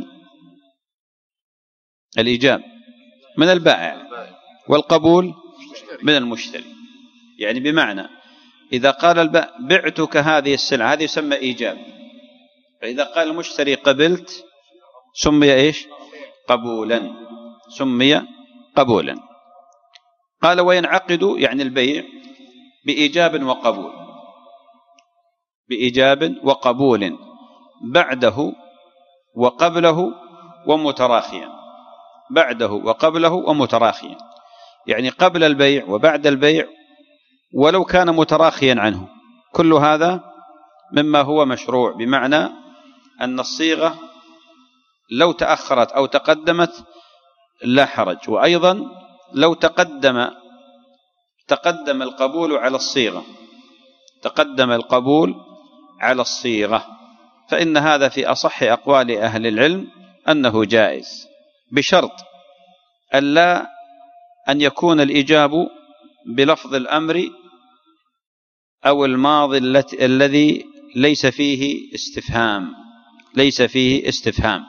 Speaker 2: الإيجاب من البائع، والقبول من المشتري. يعني بمعنى إذا قال البائع بعتك هذه السلعة، هذه يسمى إيجاب. فإذا قال المشتري قبلت سمي إيش؟ قبولا، سمي قبولا. قال وينعقد يعني البيع بإيجاب وقبول، بإيجاب وقبول بعده وقبله ومتراخيا، بعده وقبله ومتراخيا، يعني قبل البيع وبعد البيع ولو كان متراخيا عنه. كل هذا مما هو مشروع، بمعنى أن الصيغة لو تأخرت أو تقدمت لا حرج. وأيضا لو تقدم تقدم القبول على الصيغة، تقدم القبول على الصيغة، فإن هذا في أصح أقوال أهل العلم أنه جائز، بشرط ألا أن يكون الإيجاب بلفظ الأمر أو الماضي الذي ليس فيه استفهام، ليس فيه استفهام.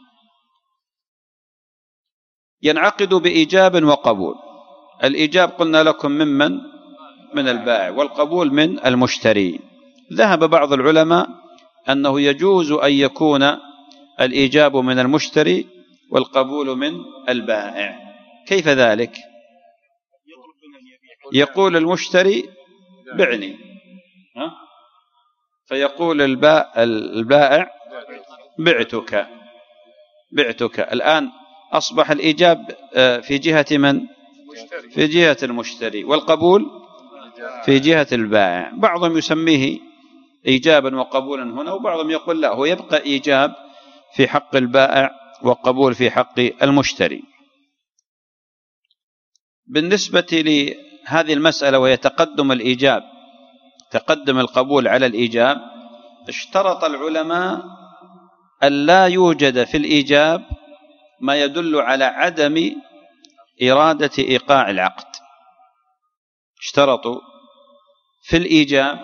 Speaker 2: ينعقد بإيجاب وقبول. الإيجاب قلنا لكم ممن؟ من البائع، والقبول من المشتري. ذهب بعض العلماء أنه يجوز أن يكون الإيجاب من المشتري والقبول من البائع. كيف ذلك؟ يقول المشتري بعني، ها؟ فيقول البائع بعتك، بعتك. الآن أصبح الإيجاب في جهة من؟ في جهة المشتري، والقبول في جهة البائع. بعضهم يسميه إيجابا وقبولا هنا، وبعضهم يقول لا، هو يبقى إيجاب في حق البائع وقبول في حق المشتري. بالنسبة لهذه المسألة وهي تقدم الإيجاب، تقدم القبول على الإيجاب، اشترط العلماء أن لا يوجد في الإيجاب ما يدل على عدم إرادة إيقاع العقد. اشترطوا في الإيجاب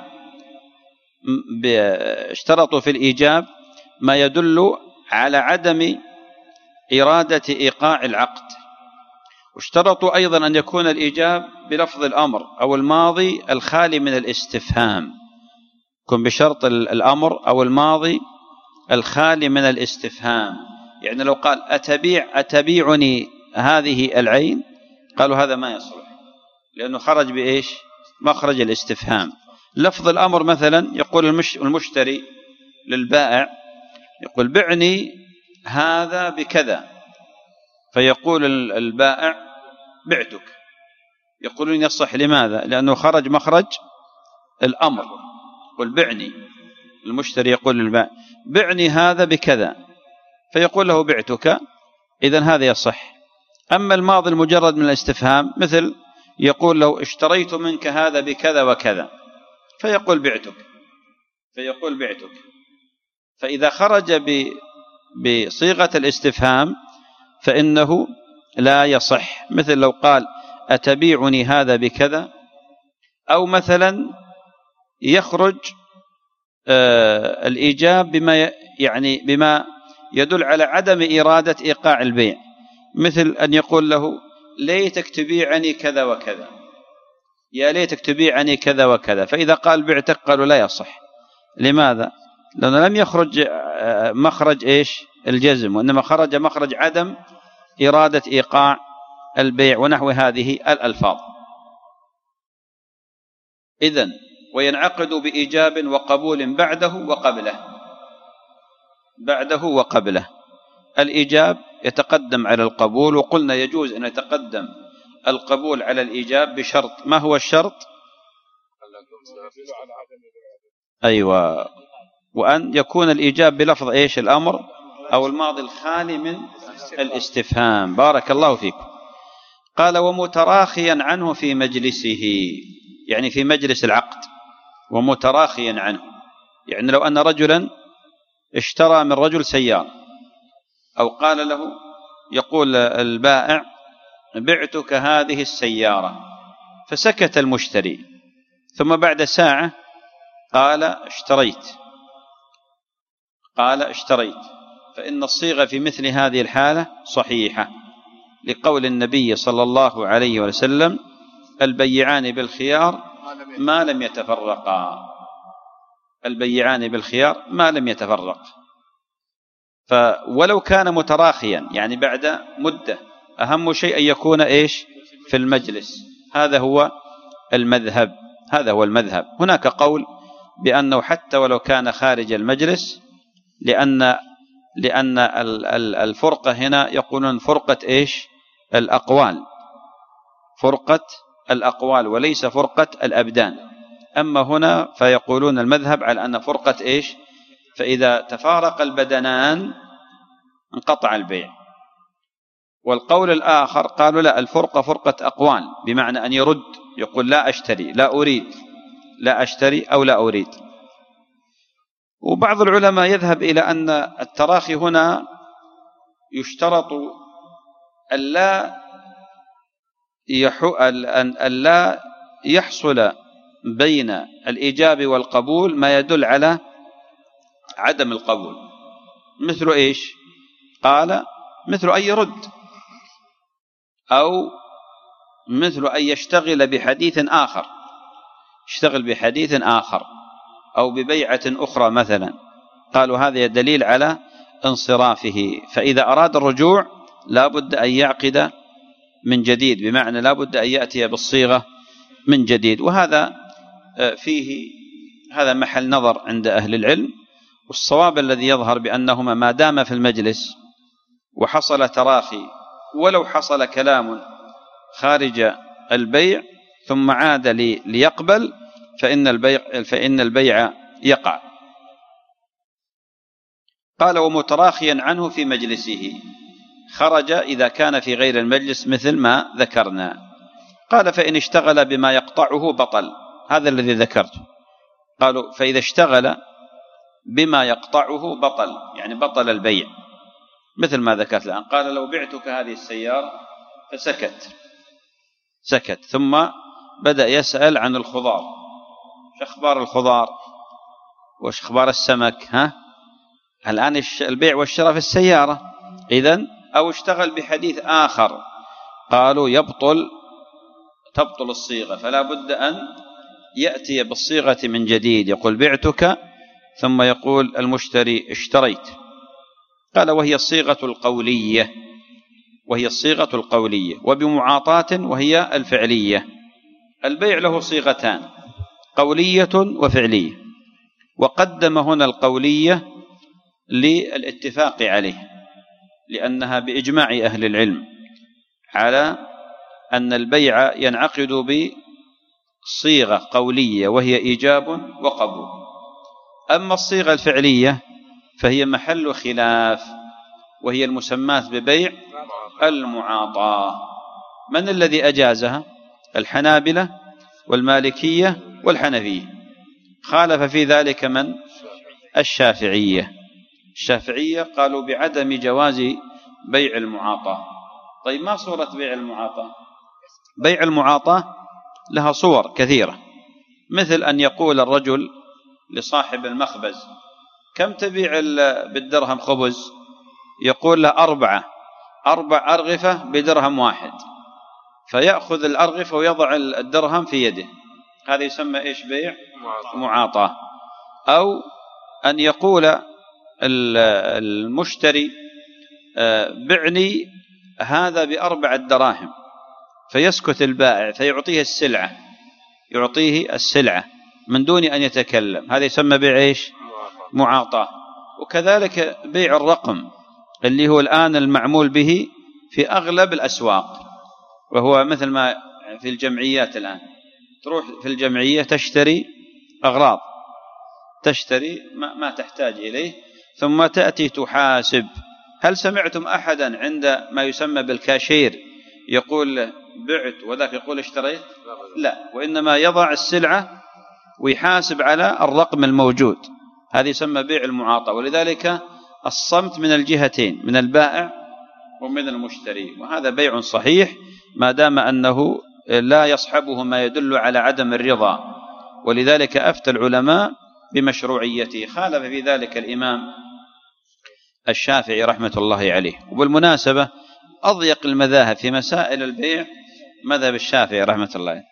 Speaker 2: اشترطوا في الإيجاب ما يدل على عدم إرادة إيقاع العقد. واشترطوا أيضا أن يكون الإيجاب بلفظ الأمر أو الماضي الخالي من الاستفهام، يكون بشرط الأمر أو الماضي الخالي من الاستفهام. يعني لو قال أتبيع أتبيعني هذه العين، قالوا هذا ما يصلح، لأنه خرج بإيش؟ مخرج الاستفهام. لفظ الأمر مثلا يقول المشتري للبائع، يقول بعني هذا بكذا، فيقول البائع بعتك. يقولون يصح، لماذا؟ لأنه خرج مخرج الأمر، قل بعني المشتري يقول للبائع بعني هذا بكذا، فيقول له بعتك، إذن هذا يصح. أما الماضي المجرد من الاستفهام مثل يقول له اشتريت منك هذا بكذا وكذا، فيقول بعتك فيقول بعتك فإذا خرج بصيغة الاستفهام فإنه لا يصح. مثل لو قال أتبيعني هذا بكذا، أو مثلا يخرج آه الإيجاب بما يعني بما يدل على عدم إرادة إيقاع البيع، مثل أن يقول له ليتك تبيعني كذا وكذا، يا ليتك تبيعني كذا وكذا، فإذا قال بعتك قالوا لا يصح. لماذا؟ لأنه لم يخرج مخرج إيش الجزم، وإنما خرج مخرج عدم إرادة إيقاع البيع ونحو هذه الألفاظ. إذن وينعقد بإيجاب وقبول بعده وقبله. بعده وقبله الإيجاب يتقدم على القبول، وقلنا يجوز أن يتقدم القبول على الإيجاب بشرط. ما هو الشرط؟ أيوة، وأن يكون الإيجاب بلفظ إيش الأمر أو الماضي الخالي من الاستفهام. بارك الله فيكم. قال ومتراخيا عنه في مجلسه، يعني في مجلس العقد. ومتراخيا عنه يعني لو أن رجلا اشترى من رجل سيارة، أو قال له يقول البائع بعتك هذه السيارة، فسكت المشتري، ثم بعد ساعة قال اشتريت قال اشتريت فإن الصيغة في مثل هذه الحالة صحيحة، لقول النبي صلى الله عليه وسلم البيعان بالخيار ما لم يتفرقا. البيعان بالخيار ما لم يتفرق. فولو كان متراخيا يعني بعد مدة، أهم شيء أن يكون إيش في المجلس. هذا هو المذهب هذا هو المذهب. هناك قول بأنه حتى ولو كان خارج المجلس، لأن لأن الفرقة هنا يقولون فرقة إيش الأقوال، فرقة الأقوال وليس فرقة الأبدان. أما هنا فيقولون المذهب على أن فرقة إيش، فإذا تفارق البدنان انقطع البيع. والقول الآخر قالوا لا، الفرقة فرقة أقوال، بمعنى أن يرد يقول لا أشتري لا أريد لا أشتري أو لا أريد. وبعض العلماء يذهب إلى أن التراخي هنا يشترط ألا ألا يحصل بين الإيجاب والقبول ما يدل على عدم القبول. مثل إيش؟ قال مثل أن يرد، أو مثل أن يشتغل بحديث آخر يشتغل بحديث آخر أو ببيعة أخرى مثلا، قالوا هذا دليل على انصرافه. فإذا أراد الرجوع لا بد أن يعقد من جديد، بمعنى لا بد أن يأتي بالصيغة من جديد. وهذا فيه هذا محل نظر عند أهل العلم، والصواب الذي يظهر بأنهما ما دام في المجلس وحصل تراخي، ولو حصل كلام خارج البيع ثم عاد ليقبل، فإن البيع فإن البيع يقع. قال ومتراخيا عنه في مجلسه، خرج إذا كان في غير المجلس مثل ما ذكرنا. قال فإن اشتغل بما يقطعه بطل، هذا الذي ذكرته. قالوا فإذا اشتغل بما يقطعه بطل، يعني بطل البيع، مثل ما ذكرت الآن. قال لو بعتك هذه السيارة، فسكت سكت ثم بدأ يسأل عن الخضار، وش أخبار الخضار، وش أخبار السمك، ها الآن البيع والشراء في السيارة. إذن أو اشتغل بحديث آخر، قالوا يبطل تبطل الصيغة، فلا بد أن يأتي بالصيغة من جديد، يقول بعتك ثم يقول المشتري اشتريت. قال وهي الصيغة القولية وهي الصيغة القولية وبمعاطاة وهي الفعلية. البيع له صيغتان، قولية وفعلية، وقدم هنا القولية للاتفاق عليه، لأنها بإجماع أهل العلم على أن البيع ينعقد بصيغة قولية وهي إيجاب وقبول. أما الصيغة الفعلية فهي محل خلاف، وهي المسماة ببيع المعاطاة. من الذي أجازها؟ الحنابلة والمالكية والحنفية. خالف في ذلك من؟ الشافعية. الشافعية قالوا بعدم جواز بيع المعاطاة. طيب ما صورة بيع المعاطاة؟ بيع المعاطاة لها صور كثيرة، مثل أن يقول الرجل لصاحب المخبز: كم تبيع بالدرهم خبز؟ يقول له أربعة أربع أرغفة بدرهم واحد، فيأخذ الأرغفة ويضع الدرهم في يده. هذا يسمى إيش؟ بيع معاطاة. أو أن يقول المشتري: بعني هذا بأربعة دراهم، فيسكت البائع فيعطيه السلعة يعطيه السلعة من دون أن يتكلم. هذا يسمى بيع إيش؟ معاطاة. وكذلك بيع الرقم اللي هو الآن المعمول به في أغلب الأسواق، وهو مثل ما في الجمعيات الآن، تروح في الجمعية تشتري أغراض، تشتري ما, ما تحتاج إليه، ثم تأتي تحاسب. هل سمعتم أحدا عند ما يسمى بالكاشير يقول بعت وذاك يقول اشتريت؟ لا، وإنما يضع السلعة ويحاسب على الرقم الموجود. هذا يسمى بيع المعاطاة. ولذلك الصمت من الجهتين، من البائع ومن المشتري، وهذا بيع صحيح ما دام أنه لا يصحبه ما يدل على عدم الرضا. ولذلك أفتى العلماء بمشروعيته. خالف في ذلك الإمام الشافعي رحمة الله عليه. وبالمناسبة أضيق المذاهب في مسائل البيع مذهب الشافعي رحمة الله عليه،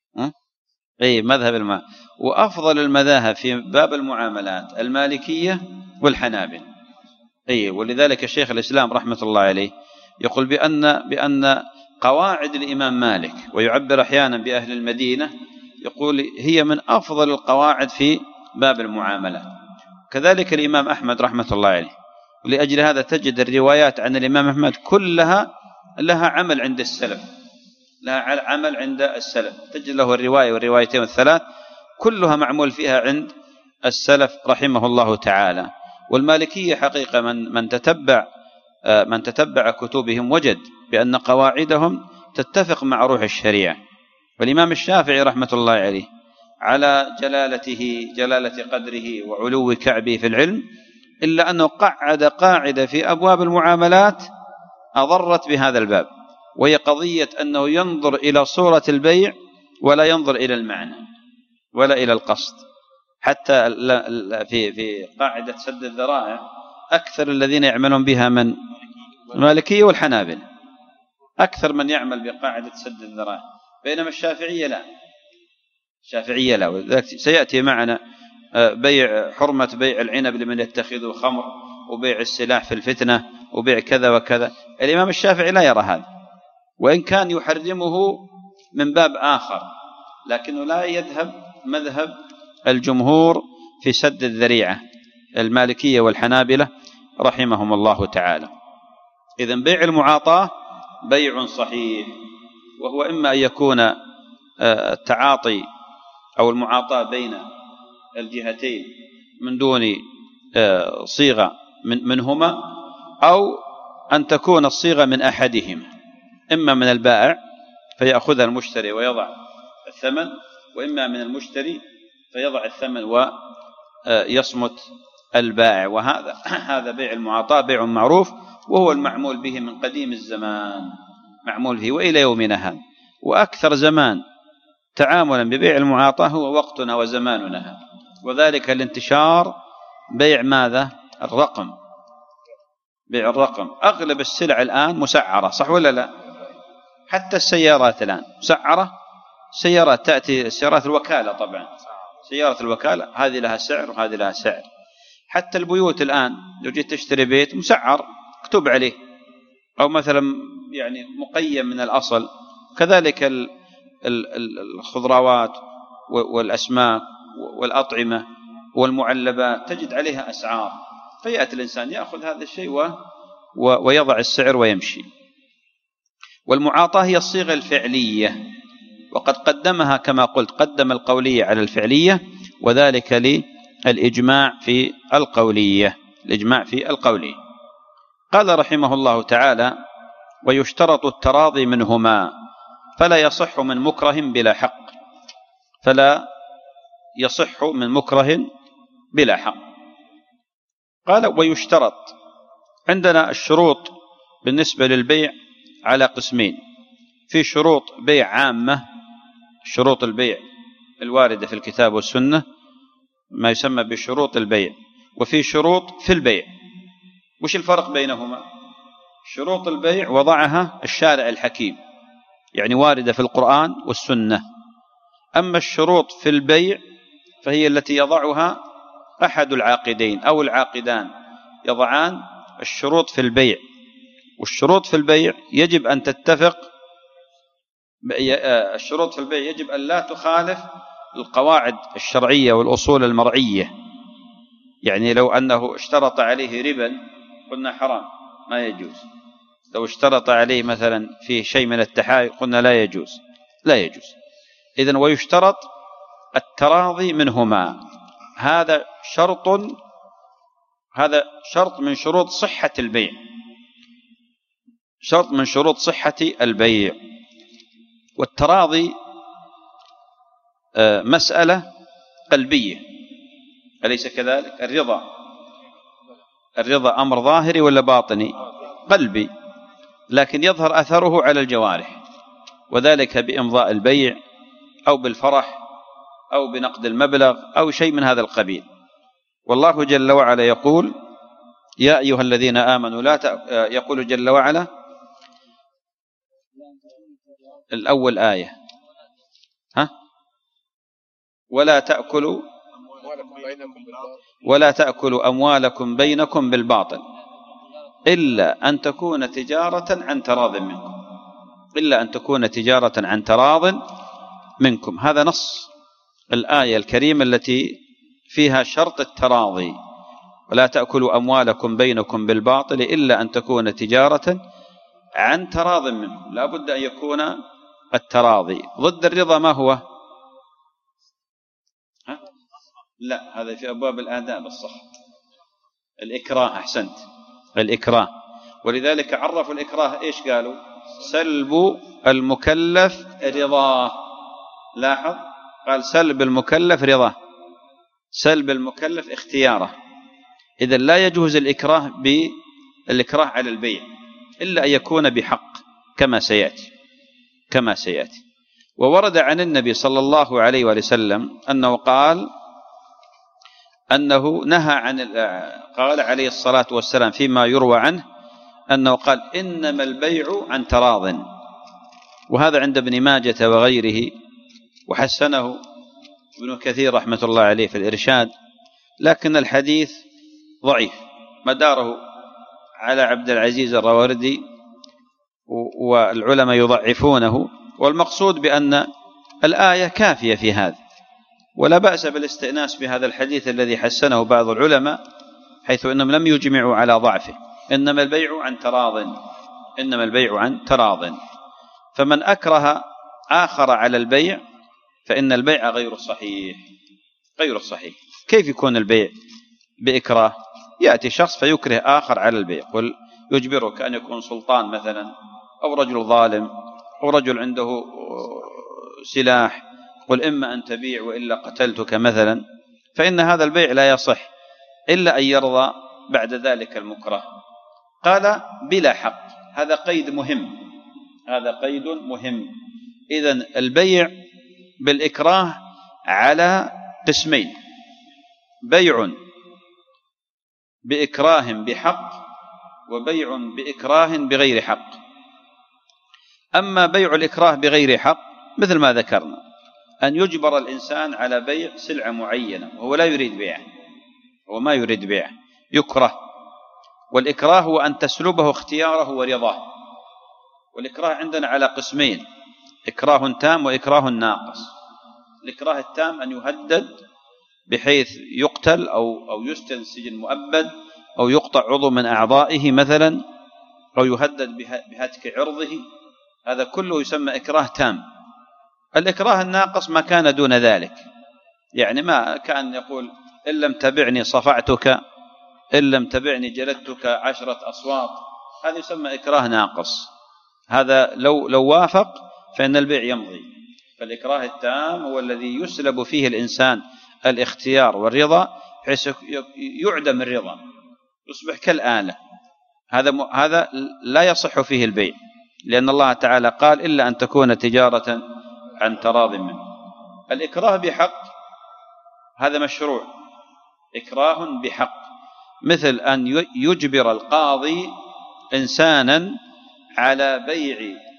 Speaker 2: أي مذهب الماء. وأفضل المذاهب في باب المعاملات المالكية والحنابل. أي ولذلك الشيخ الإسلام رحمة الله عليه يقول بأن بأن قواعد الإمام مالك، ويعبر أحيانا بأهل المدينة، يقول هي من أفضل القواعد في باب المعاملات. كذلك الإمام أحمد رحمة الله عليه. ولأجل هذا تجد الروايات عن الإمام أحمد كلها لها عمل عند السلف، لها عمل عند السلف. تجد له الرواية والروايتين والثلاث كلها معمول فيها عند السلف رحمه الله تعالى. والمالكية حقيقة من من تتبع من تتبع كتبهم وجد بأن قواعدهم تتفق مع روح الشريعة. والإمام الشافعي رحمة الله عليه على جلالته جلالة قدره وعلو كعبه في العلم، إلا أنه قعد قاعدة في أبواب المعاملات أضرت بهذا الباب، وهي قضية أنه ينظر إلى صورة البيع ولا ينظر إلى المعنى ولا إلى القصد. حتى في في قاعدة سد الذرائع أكثر الذين يعملون بها من المالكية والحنابل، أكثر من يعمل بقاعدة سد الذرائع، بينما الشافعية لا، الشافعية لا. سيأتي معنا بيع حرمة بيع العنب لمن يتخذه خمر، وبيع السلاح في الفتنة، وبيع كذا وكذا. الإمام الشافعي لا يرى هذا، وإن كان يحرمه من باب آخر، لكنه لا يذهب مذهب الجمهور في سد الذريعة، المالكية والحنابلة رحمهم الله تعالى. إذن بيع المعاطاة بيع صحيح، وهو إما أن يكون التعاطي أو المعاطاة بين الجهتين من دون صيغة من منهما، أو أن تكون الصيغة من أحدهما، إما من البائع فيأخذها المشتري ويضع الثمن، وإما من المشتري فيضع الثمن ويصمت البائع. وهذا هذا بيع المعاطاة بيع معروف، وهو المعمول به من قديم الزمان، معمول به وإلى يومنا هذا. وأكثر زمان تعاملا ببيع المعاطاة هو وقتنا وزماننا هذا، وذلك الانتشار بيع ماذا؟ الرقم، بيع الرقم. أغلب السلع الآن مسعرة، صح ولا لا؟ حتى السيارات الآن مسعرة، سيارات تأتي سيارات الوكالة، طبعا سيارة الوكالة هذه لها سعر وهذه لها سعر. حتى البيوت الآن لو جيت تشتري بيت مسعر مكتوب عليه، أو مثلا يعني مقيم من الأصل. كذلك الخضروات والأسماك والأطعمة والمعلبات تجد عليها أسعار، فيأتي الإنسان يأخذ هذا الشيء ويضع السعر ويمشي. والمعاطاة هي الصيغة الفعلية، وقد قدمها كما قلت، قدم القولية على الفعلية، وذلك الإجماع في القولية الإجماع في القولية. قال رحمه الله تعالى: ويشترط التراضي منهما فلا يصح من مكره بلا حق فلا يصح من مكره بلا حق. قال: ويشترط. عندنا الشروط بالنسبة للبيع على قسمين: في شروط بيع عامة، شروط البيع الواردة في الكتاب والسنة ما يسمى بشروط البيع، وفي شروط في البيع. وش الفرق بينهما؟ شروط البيع وضعها الشارع الحكيم، يعني واردة في القرآن والسنة. أما الشروط في البيع فهي التي يضعها أحد العاقدين أو العاقدان، يضعان الشروط في البيع. والشروط في البيع يجب أن تتفق، الشروط في البيع يجب أن لا تخالف القواعد الشرعية والأصول المرعية. يعني لو أنه اشترط عليه ربا قلنا حرام ما يجوز، لو اشترط عليه مثلا فيه شيء من التحايل قلنا لا يجوز لا يجوز. إذن ويشترط التراضي منهما، هذا شرط هذا شرط من شروط صحة البيع، شرط من شروط صحة البيع. والتراضي مسألة قلبية أليس كذلك؟ الرضا الرضا أمر ظاهري ولا باطني؟ قلبي، لكن يظهر أثره على الجوارح، وذلك بإمضاء البيع أو بالفرح أو بنقد المبلغ أو شيء من هذا القبيل. والله جل وعلا يقول: يا أيها الذين آمنوا لا تأ... يقول جل وعلا الأول آية ها ولا تأكلوا ولا تأكلوا أموالكم بينكم بالباطل إلا أن تكون تجارة عن تراض منكم إلا أن تكون تجارة عن تراض منكم. هذا نص الآية الكريمة التي فيها شرط التراضي: ولا تأكلوا أموالكم بينكم بالباطل إلا أن تكون تجارة عن تراض منكم. لا بد أن يكون التراضي. ضد الرضا ما هو؟ ها؟ لا، هذا في أبواب الآداب الصح، الإكراه. أحسنت، الإكراه. ولذلك عرفوا الإكراه إيش قالوا؟ سلب المكلف رضاه. لاحظ، قال سلب المكلف رضاه، سلب المكلف اختياره. إذن لا يجوز الإكراه بالإكراه على البيع إلا أن يكون بحق كما سيأتي كما سيأتي. وورد عن النبي صلى الله عليه وسلم أنه قال أنه نهى عن قال عليه الصلاة والسلام فيما يروى عنه أنه قال: إنما البيع عن تراض. وهذا عند ابن ماجة وغيره، وحسنه ابن كثير رحمة الله عليه في الإرشاد، لكن الحديث ضعيف مداره على عبد العزيز الرواردي، والعلماء يضعفونه. والمقصود بأن الآية كافية في هذا، ولا بأس بالاستئناس بهذا الحديث الذي حسنه بعض العلماء، حيث أنهم لم يجمعوا على ضعفه. إنما البيع عن تراض إنما البيع عن تراض. فمن أكره آخر على البيع فإن البيع غير صحيح غير صحيح. كيف يكون البيع بإكراه؟ يأتي شخص فيكره آخر على البيع، قل يجبره، كأن يكون سلطان مثلا أو رجل ظالم أو رجل عنده سلاح، قل إما أن تبيع وإلا قتلتك مثلا، فإن هذا البيع لا يصح إلا أن يرضى بعد ذلك المكره. قال: بلا حق. هذا قيد مهم هذا قيد مهم. إذن البيع بالإكراه على قسمين: بيع بإكراه بحق، وبيع بإكراه بغير حق. أما بيع الإكراه بغير حق مثل ما ذكرنا، أن يجبر الإنسان على بيع سلعة معينة وهو لا يريد بيعه هو ما يريد بيعه يكره. والإكراه هو أن تسلبه اختياره ورضاه. والإكراه عندنا على قسمين: إكراه تام وإكراه ناقص. الإكراه التام أن يهدد بحيث يقتل أو أو يسجن سجن مؤبد، أو يقطع عضو من أعضائه مثلا، أو يهدد بهتك عرضه. هذا كله يسمى إكراه تام. الإكراه الناقص ما كان دون ذلك، يعني ما كان يقول إن لم تبعني صفعتك، إن لم تبعني جلدتك عشرة أصوات، هذا يسمى إكراه ناقص. هذا لو لو وافق فإن البيع يمضي. فالإكراه التام هو الذي يسلب فيه الإنسان الاختيار والرضا، بحيث يعدم الرضا، يصبح كالآلة. هذا هذا لا يصح فيه البيع، لأن الله تعالى قال: إلا أن تكون تجارة عن تراض منه. الإكراه بحق هذا مشروع، إكراه بحق، مثل أن يجبر القاضي إنسانا على بيع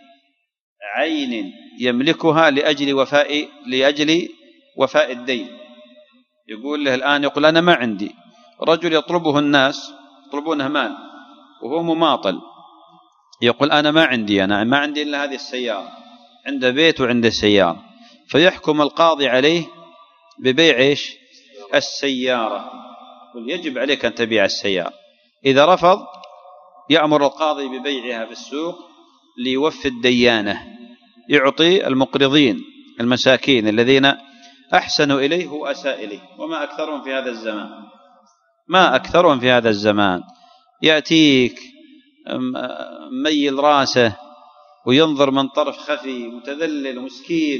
Speaker 2: عين يملكها لأجل وفاء لأجل وفاء الدين. يقول له الآن، يقول أنا ما عندي، رجل يطلبه الناس يطلبونه مال وهو مماطل، يقول أنا ما عندي أنا ما عندي إلا هذه السيارة، عنده بيت وعنده سيارة، فيحكم القاضي عليه ببيع إيش؟ السيارة، يقول يجب عليك أن تبيع السيارة. إذا رفض يأمر القاضي ببيعها في السوق ليوفي الديانة، يعطي المقرضين المساكين الذين أحسنوا إليه وأساء إليه، وما أكثرهم في هذا الزمان، ما أكثرهم في هذا الزمان. يأتيك ميل راسه وينظر من طرف خفي، متذلل ومسكين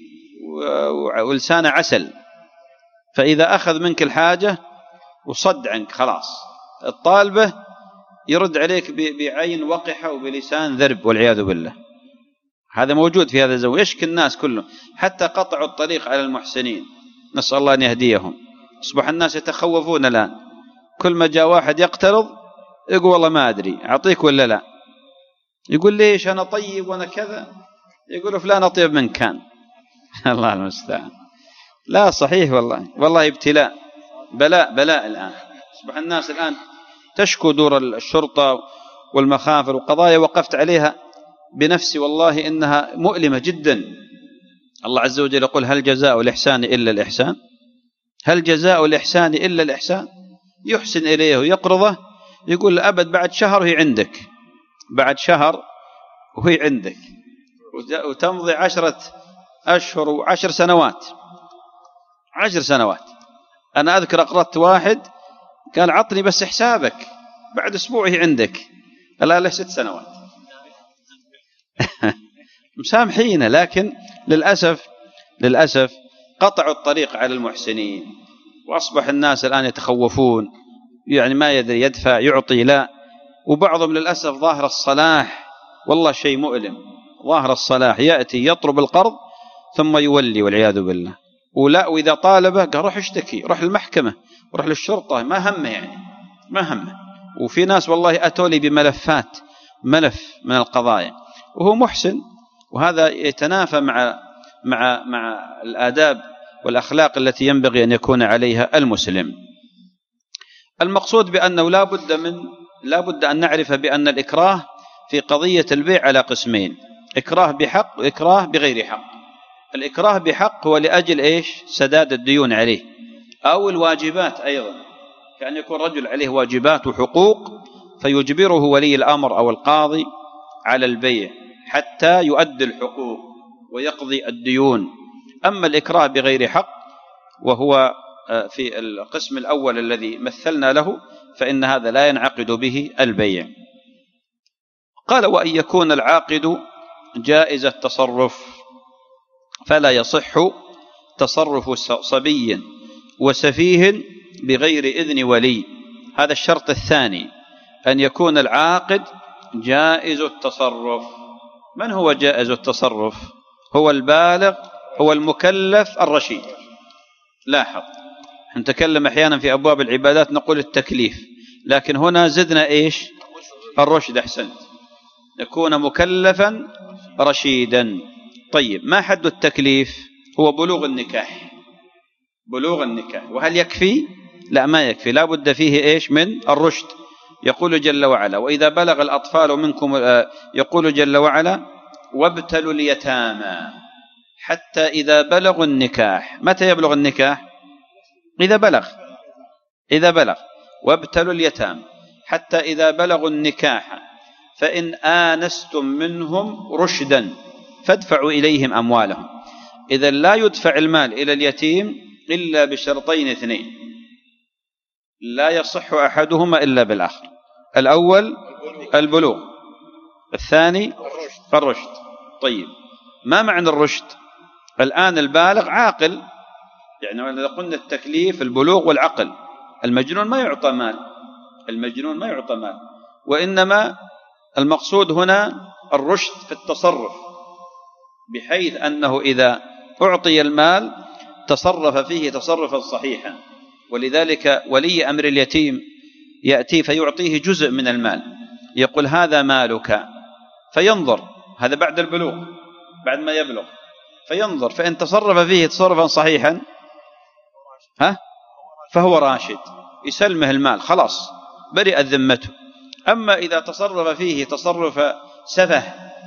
Speaker 2: ولسانه عسل، فإذا أخذ منك الحاجة وصد عنك خلاص، الطالبة يرد عليك بعين وقحة وبلسان ذرب والعياذ بالله. هذا موجود في هذا الزمن، يشكي الناس كلهم، حتى قطعوا الطريق على المحسنين، نسأل الله أن يهديهم. أصبح الناس يتخوفون الآن، كل ما جاء واحد يقترض يقول والله ما أدري أعطيك ولا لا، يقول ليش أنا طيب وأنا كذا، يقول فلان أطيب من كان. الله المستعان. لا صحيح، والله والله ابتلاء، بلاء بلاء الآن. أصبح الناس الآن تشكو دور الشرطة والمخافر، وقضايا وقفت عليها بنفسي والله إنها مؤلمة جدا. الله عز وجل يقول: هل جزاء الإحسان إلا الإحسان؟ هل جزاء الإحسان إلا الإحسان؟ يحسن إليه ويقرضه، يقول أبد بعد شهر وهي عندك، بعد شهر وهي عندك، وتمضي عشرة أشهر وعشر سنوات، عشر سنوات. أنا أذكر أقرضت واحد قال عطني بس حسابك، بعد أسبوع هي عندك، الآن له ست سنوات. مسامحين، لكن للأسف للأسف قطعوا الطريق على المحسنين، وأصبح الناس الآن يتخوفون، يعني ما يدري يدفع يعطي لا، وبعضهم للأسف ظاهر الصلاح، والله شيء مؤلم، ظاهر الصلاح يأتي يطلب القرض ثم يولي والعياذ بالله. ولا وإذا طالبه قال روح اشتكي، روح المحكمة، روح للشرطة، ما همه يعني ما همه. وفي ناس والله أتوا لي بملفات، ملف من القضايا وهو محسن، وهذا يتنافى مع مع مع الآداب والأخلاق التي ينبغي أن يكون عليها المسلم. المقصود بأنه لا بد من لا بد أن نعرف بأن الإكراه في قضية البيع على قسمين: إكراه بحق وإكراه بغير حق. الإكراه بحق هو لأجل إيش؟ سداد الديون عليه، أو الواجبات أيضا، كأن يكون رجل عليه واجبات وحقوق فيجبره ولي الأمر أو القاضي على البيع حتى يؤدي الحقوق ويقضي الديون. أما الإكراه بغير حق وهو في القسم الأول الذي مثلنا له، فإن هذا لا ينعقد به البيع. قال: وأن يكون العاقد جائز التصرف، فلا يصح تصرف صبي وسفيه بغير إذن ولي. هذا الشرط الثاني، أن يكون العاقد جائز التصرف. من هو جائز التصرف؟ هو البالغ، هو المكلف الرشيد. لاحظ، نتكلم أحيانا في أبواب العبادات نقول التكليف، لكن هنا زدنا إيش؟ الرشد. أحسنت، يكون مكلفا رشيدا. طيب، ما حد التكليف؟ هو بلوغ النكاح، بلوغ النكاح. وهل يكفي؟ لا، ما يكفي، لا بد فيه إيش؟ من الرشد. يقول جل وعلا: وإذا بلغ الأطفال منكم، يقول جل وعلا: وابتلوا اليتامى حتى إذا بلغوا النكاح. متى يبلغ النكاح؟ إذا بلغ إذا بلغ وابتلوا اليتامى حتى إذا بلغوا النكاح فإن آنستم منهم رشدا فادفعوا إليهم أموالهم. إذا لا يدفع المال إلى اليتيم إلا بشرطين اثنين: لا يصح أحدهما إلا بالآخر. الأول البلوغ، الثاني الرشد. طيب ما معنى الرشد؟ الآن البالغ عاقل، يعني إذا قلنا التكليف البلوغ والعقل. المجنون ما يعطى مال، المجنون ما يعطى مال، وإنما المقصود هنا الرشد في التصرف، بحيث أنه إذا أعطي المال تصرف فيه تصرفا صحيحا. ولذلك ولي أمر اليتيم يأتي فيعطيه جزء من المال، يقول هذا مالك، فينظر، هذا بعد البلوغ، بعد ما يبلغ، فينظر، فإن تصرف فيه تصرفا صحيحا ها فهو راشد، يسلمه المال، خلاص برئت ذمته. أما إذا تصرف فيه تصرف سفه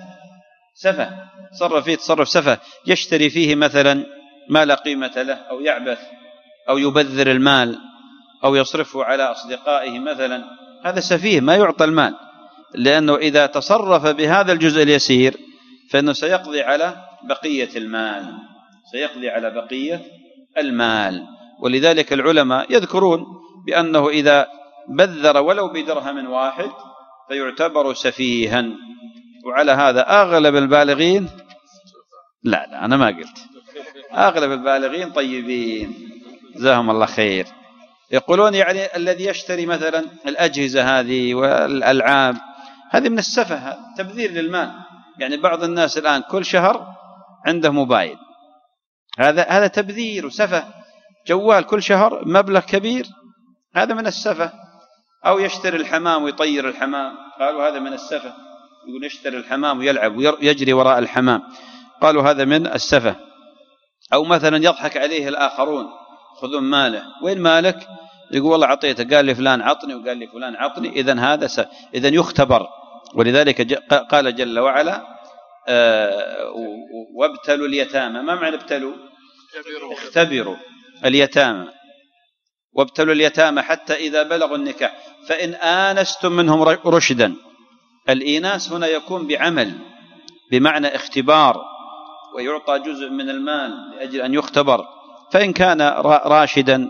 Speaker 2: سفه تصرف فيه تصرف سفه، يشتري فيه مثلا ما لا قيمة له، أو يعبث، أو يبذر المال، أو يصرفه على أصدقائه مثلا، هذا سفيه ما يعطى المال، لأنه إذا تصرف بهذا الجزء اليسير فإنه سيقضي على بقية المال، سيقضي على بقية المال. ولذلك العلماء يذكرون بأنه إذا بذر ولو بدرهم واحد فيعتبر سفيها. وعلى هذا أغلب البالغين، لا لا أنا ما قلت، أغلب البالغين طيبين جزاهم الله خير، يقولون يعني الذي يشتري مثلا الأجهزة هذه والألعاب هذه من السفه، تبذير للمال. يعني بعض الناس الآن كل شهر عنده موبايل، هذا هذا تبذير وسفه، جوال كل شهر مبلغ كبير، هذا من السفه. أو يشتري الحمام ويطير الحمام، قالوا هذا من السفه، يقول يشتري الحمام ويلعب ويجري وراء الحمام، قالوا هذا من السفه. أو مثلا يضحك عليه الآخرون، خذون ماله، وين مالك؟ يقول والله عطيته، قال لي فلان عطني، وقال لي فلان عطني، إذن هذا س... إذن يختبر. ولذلك ج... قال جل وعلا آه... وابتلوا اليتامى. ما معنى ابتلوا؟ اختبروا اليتامى، وابتلوا اليتامى حتى إذا بلغوا النكاح فإن آنستم منهم رشدا. الإيناس هنا يكون بعمل، بمعنى اختبار، ويعطى جزء من المال لأجل أن يختبر، فإن كان راشدا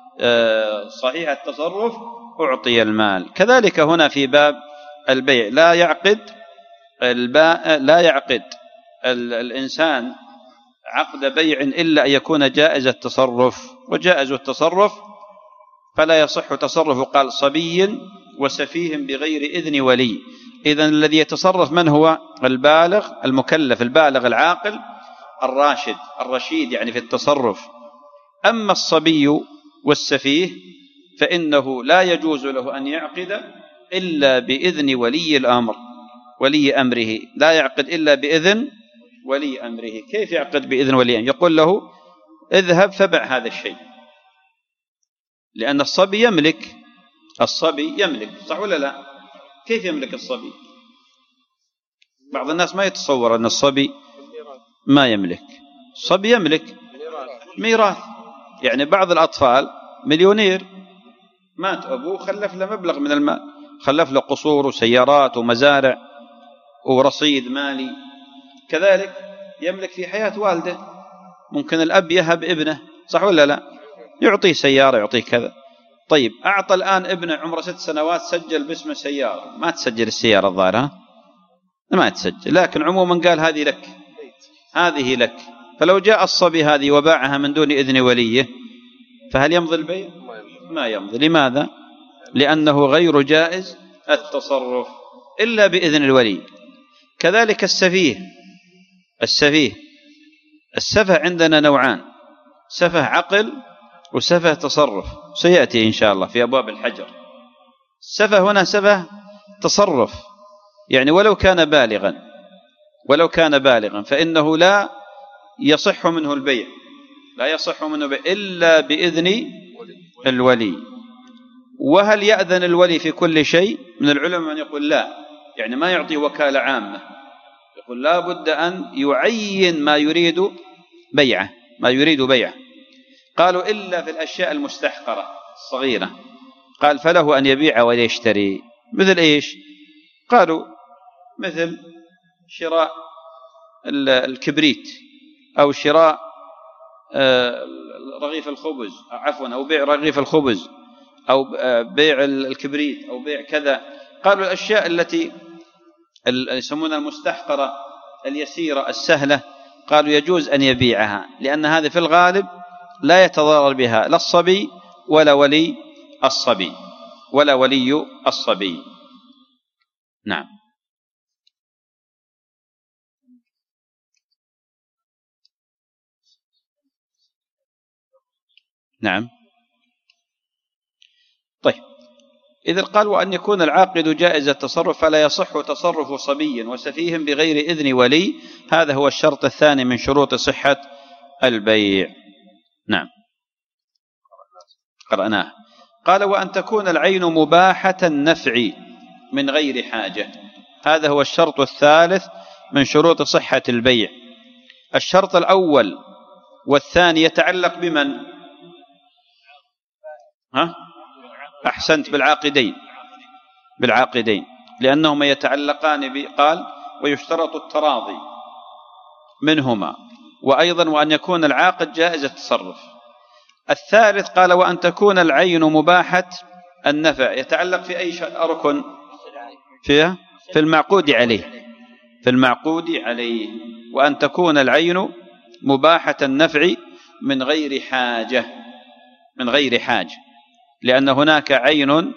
Speaker 2: صحيح التصرف أعطي المال. كذلك هنا في باب البيع، لا يعقد الباء لا يعقد الإنسان عقد بيع إلا أن يكون جائز التصرف، وجائز التصرف فلا يصح تصرف قال صبي وسفيه بغير إذن ولي. إذن الذي يتصرف من هو؟ البالغ المكلف، البالغ العاقل الراشد الرشيد يعني في التصرف. أما الصبي والسفيه فإنه لا يجوز له أن يعقد إلا بإذن ولي الأمر، ولي أمره، لا يعقد إلا بإذن ولي أمره. كيف يعقد بإذن ولي أمره؟ يقول له اذهب فبع هذا الشيء، لأن الصبي يملك، الصبي يملك، صح ولا لا؟ كيف يملك الصبي؟ بعض الناس ما يتصور أن الصبي ما يملك. الصبي يملك ميراث، يعني بعض الأطفال مليونير، مات أبوه خلف له مبلغ من المال، خلف له قصور وسيارات ومزارع ورصيد مالي. كذلك يملك في حياة والده، ممكن الأب يهب ابنه، صح ولا لا؟ يعطيه سيارة، يعطيه كذا. طيب أعطى الآن ابنه عمره ست سنوات سجل باسمه سيارة، ما تسجل السيارة الظاهرة، ما تسجل، لكن عموما قال هذه لك، هذه لك. فلو جاء الصبي هذه وباعها من دون إذن وليه فهل يمضي البيع؟ ما يمضي. لماذا؟ لأنه غير جائز التصرف إلا بإذن الولي. كذلك السفيه، السفيه السفه عندنا نوعان، سفه عقل وسفه تصرف، سيأتي إن شاء الله في أبواب الحجر. السفه هنا سفه تصرف، يعني ولو كان بالغا، ولو كان بالغا فإنه لا يصح منه البيع، لا يصح منه البيع إلا بإذن الولي. وهل يأذن الولي في كل شيء؟ من العلماء من يقول لا، يعني ما يعطي وكالة عامة، يقول لا بد أن يعين ما يريد بيعه، ما يريد بيعه. قالوا إلا في الأشياء المستحقرة الصغيرة، قال فله أن يبيع ويشتري. مثل إيش؟ قالوا مثل شراء الكبريت، أو شراء رغيف الخبز، عفوا أو بيع رغيف الخبز، أو بيع الكبريت أو بيع كذا. قالوا الأشياء التي يسمونها المستحقرة اليسيرة السهلة قالوا يجوز أن يبيعها، لأن هذه في الغالب لا يتضرر بها لا الصبي ولا ولي الصبي ولا ولي الصبي. نعم. نعم. طيب، إذا قال وأن يكون العاقد جائز التصرف فلا يصح تصرف صبي وسفيه بغير إذن ولي، هذا هو الشرط الثاني من شروط صحة البيع. نعم، قرأناه. قال وأن تكون العين مباحة النفع من غير حاجة، هذا هو الشرط الثالث من شروط صحة البيع. الشرط الأول والثاني يتعلق بمن؟ ها؟ أحسنت، بالعاقدين، بالعاقدين لأنهما يتعلقان ب... قال ويشترط التراضي منهما، وأيضا وأن يكون العاقد جائز التصرف. الثالث قال وأن تكون العين مباحة النفع، يتعلق في أي ركن؟ فيها في المعقود عليه، في المعقود عليه. وأن تكون العين مباحة النفع من غير حاجة، من غير حاجة، لأن هناك عين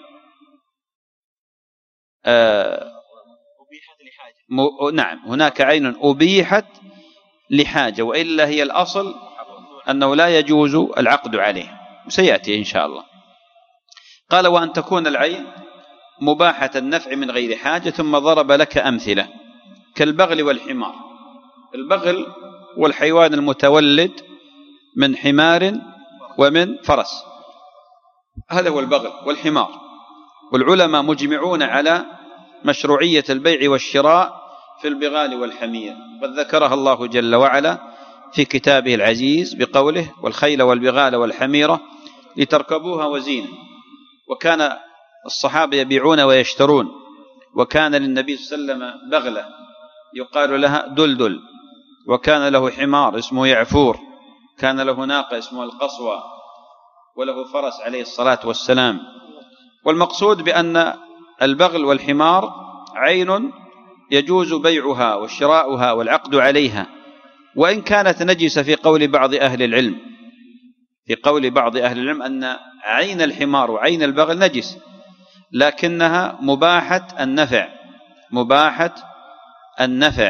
Speaker 2: آه م... نعم هناك عين أبيحت لحاجة، وإلا هي الأصل أنه لا يجوز العقد عليه، سيأتي إن شاء الله. قال وأن تكون العين مباحة النفع من غير حاجة، ثم ضرب لك أمثلة كالبغل والحمار. البغل والحيوان المتولد من حمار ومن فرس، هذا هو البغل والحمار. والعلماء مجمعون على مشروعية البيع والشراء في البغال والحمير، قد ذكرها الله جل وعلا في كتابه العزيز بقوله والخيل والبغال والحميرة لتركبوها وزينة. وكان الصحابة يبيعون ويشترون، وكان للنبي صلى الله عليه وسلم بغلة يقال لها دلدل، وكان له حمار اسمه يعفور، كان له ناقة اسمها القصوى، وله فرس عليه الصلاة والسلام. والمقصود بأن البغل والحمار عين يجوز بيعها وشراؤها والعقد عليها، وإن كانت نجسة في قول بعض أهل العلم، في قول بعض أهل العلم أن عين الحمار وعين البغل نجس، لكنها مباحة النفع، مباحة النفع.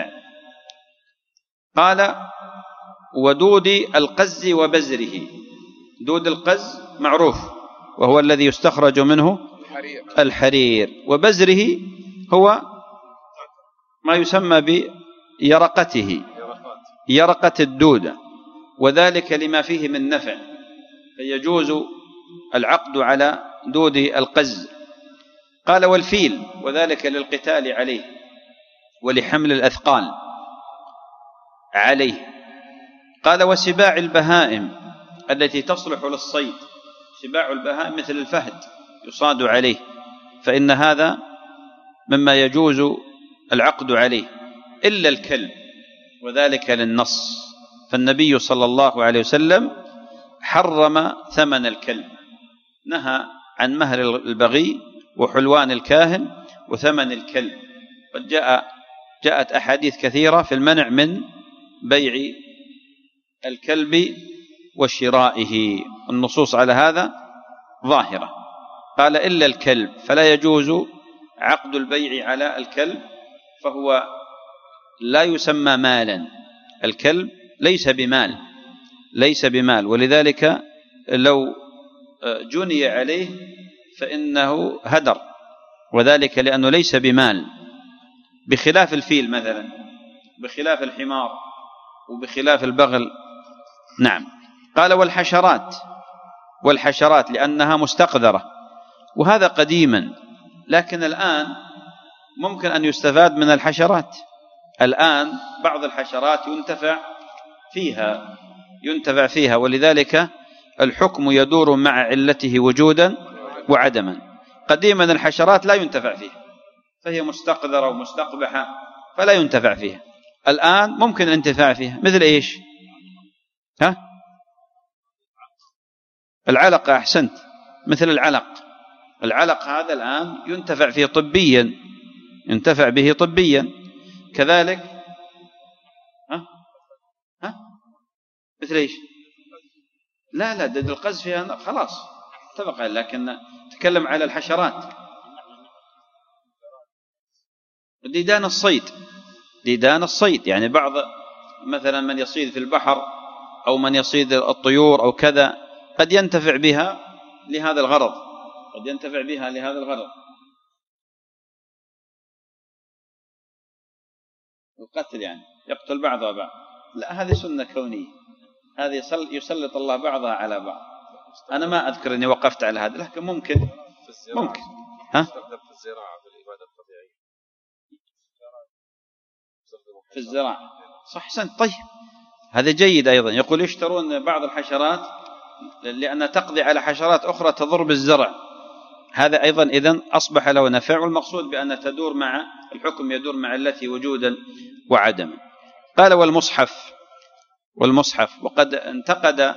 Speaker 2: قال ودود القز وبزره. دود القز معروف وهو الذي يستخرج منه الحرير، وبزره هو ما يسمى بيرقته، يرقة الدودة، وذلك لما فيه من نفع، فيجوز العقد على دود القز. قال والفيل، وذلك للقتال عليه ولحمل الأثقال عليه. قال وسباع البهائم التي تصلح للصيد، سباع البهائم مثل الفهد يصاد عليه، فإن هذا مما يجوز العقد عليه، إلا الكلب، وذلك للنص، فالنبي صلى الله عليه وسلم حرم ثمن الكلب، نهى عن مهر البغي وحلوان الكاهن وثمن الكلب. قد جاء جاءت أحاديث كثيرة في المنع من بيع الكلب وشرائه، النصوص على هذا ظاهرة. قال إلا الكلب، فلا يجوز عقد البيع على الكلب، فهو لا يسمى مالا، الكلب ليس بمال، ليس بمال، ولذلك لو جني عليه فإنه هدر، وذلك لأنه ليس بمال، بخلاف الفيل مثلا، بخلاف الحمار، وبخلاف البغل. نعم. قال والحشرات، والحشرات لأنها مستقذرة، وهذا قديما، لكن الآن ممكن أن يستفاد من الحشرات. الآن بعض الحشرات ينتفع فيها، ينتفع فيها، ولذلك الحكم يدور مع علته وجودا وعدما. قديما الحشرات لا ينتفع فيها، فهي مستقذرة ومستقبحة فلا ينتفع فيها. الآن ممكن الانتفاع فيها، مثل إيش؟ ها؟ العلقة، أحسنت، مثل العلق، العلق هذا الآن ينتفع فيه طبيا، ينتفع به طبيا. كذلك ها ها مثل ايش؟ لا لا دد القز فيها خلاص اتفق، لكن تكلم على الحشرات. ديدان الصيد، ديدان الصيد يعني بعض مثلا من يصيد في البحر أو من يصيد الطيور أو كذا قد ينتفع بها لهذا الغرض، قد ينتفع بها لهذا الغرض. القتل يعني يقتل بعضها بعض، لا هذه سنة كونية، هذه يسلط الله بعضها على بعض. أنا ما أذكر أني وقفت على هذا، لكن ممكن ممكن ها
Speaker 3: في الزراعة في الإبادة الطبيعية،
Speaker 2: في الزراعة صح حسنت. طيب هذا جيد أيضا. يقول يشترون بعض الحشرات لأن تقضي على حشرات أخرى تضر بالزرع، هذا أيضا إذن أصبح له نفع، والمقصود بأن تدور مع الحكم يدور مع التي وجودا وعدما. قال والمصحف، والمصحف وقد انتقد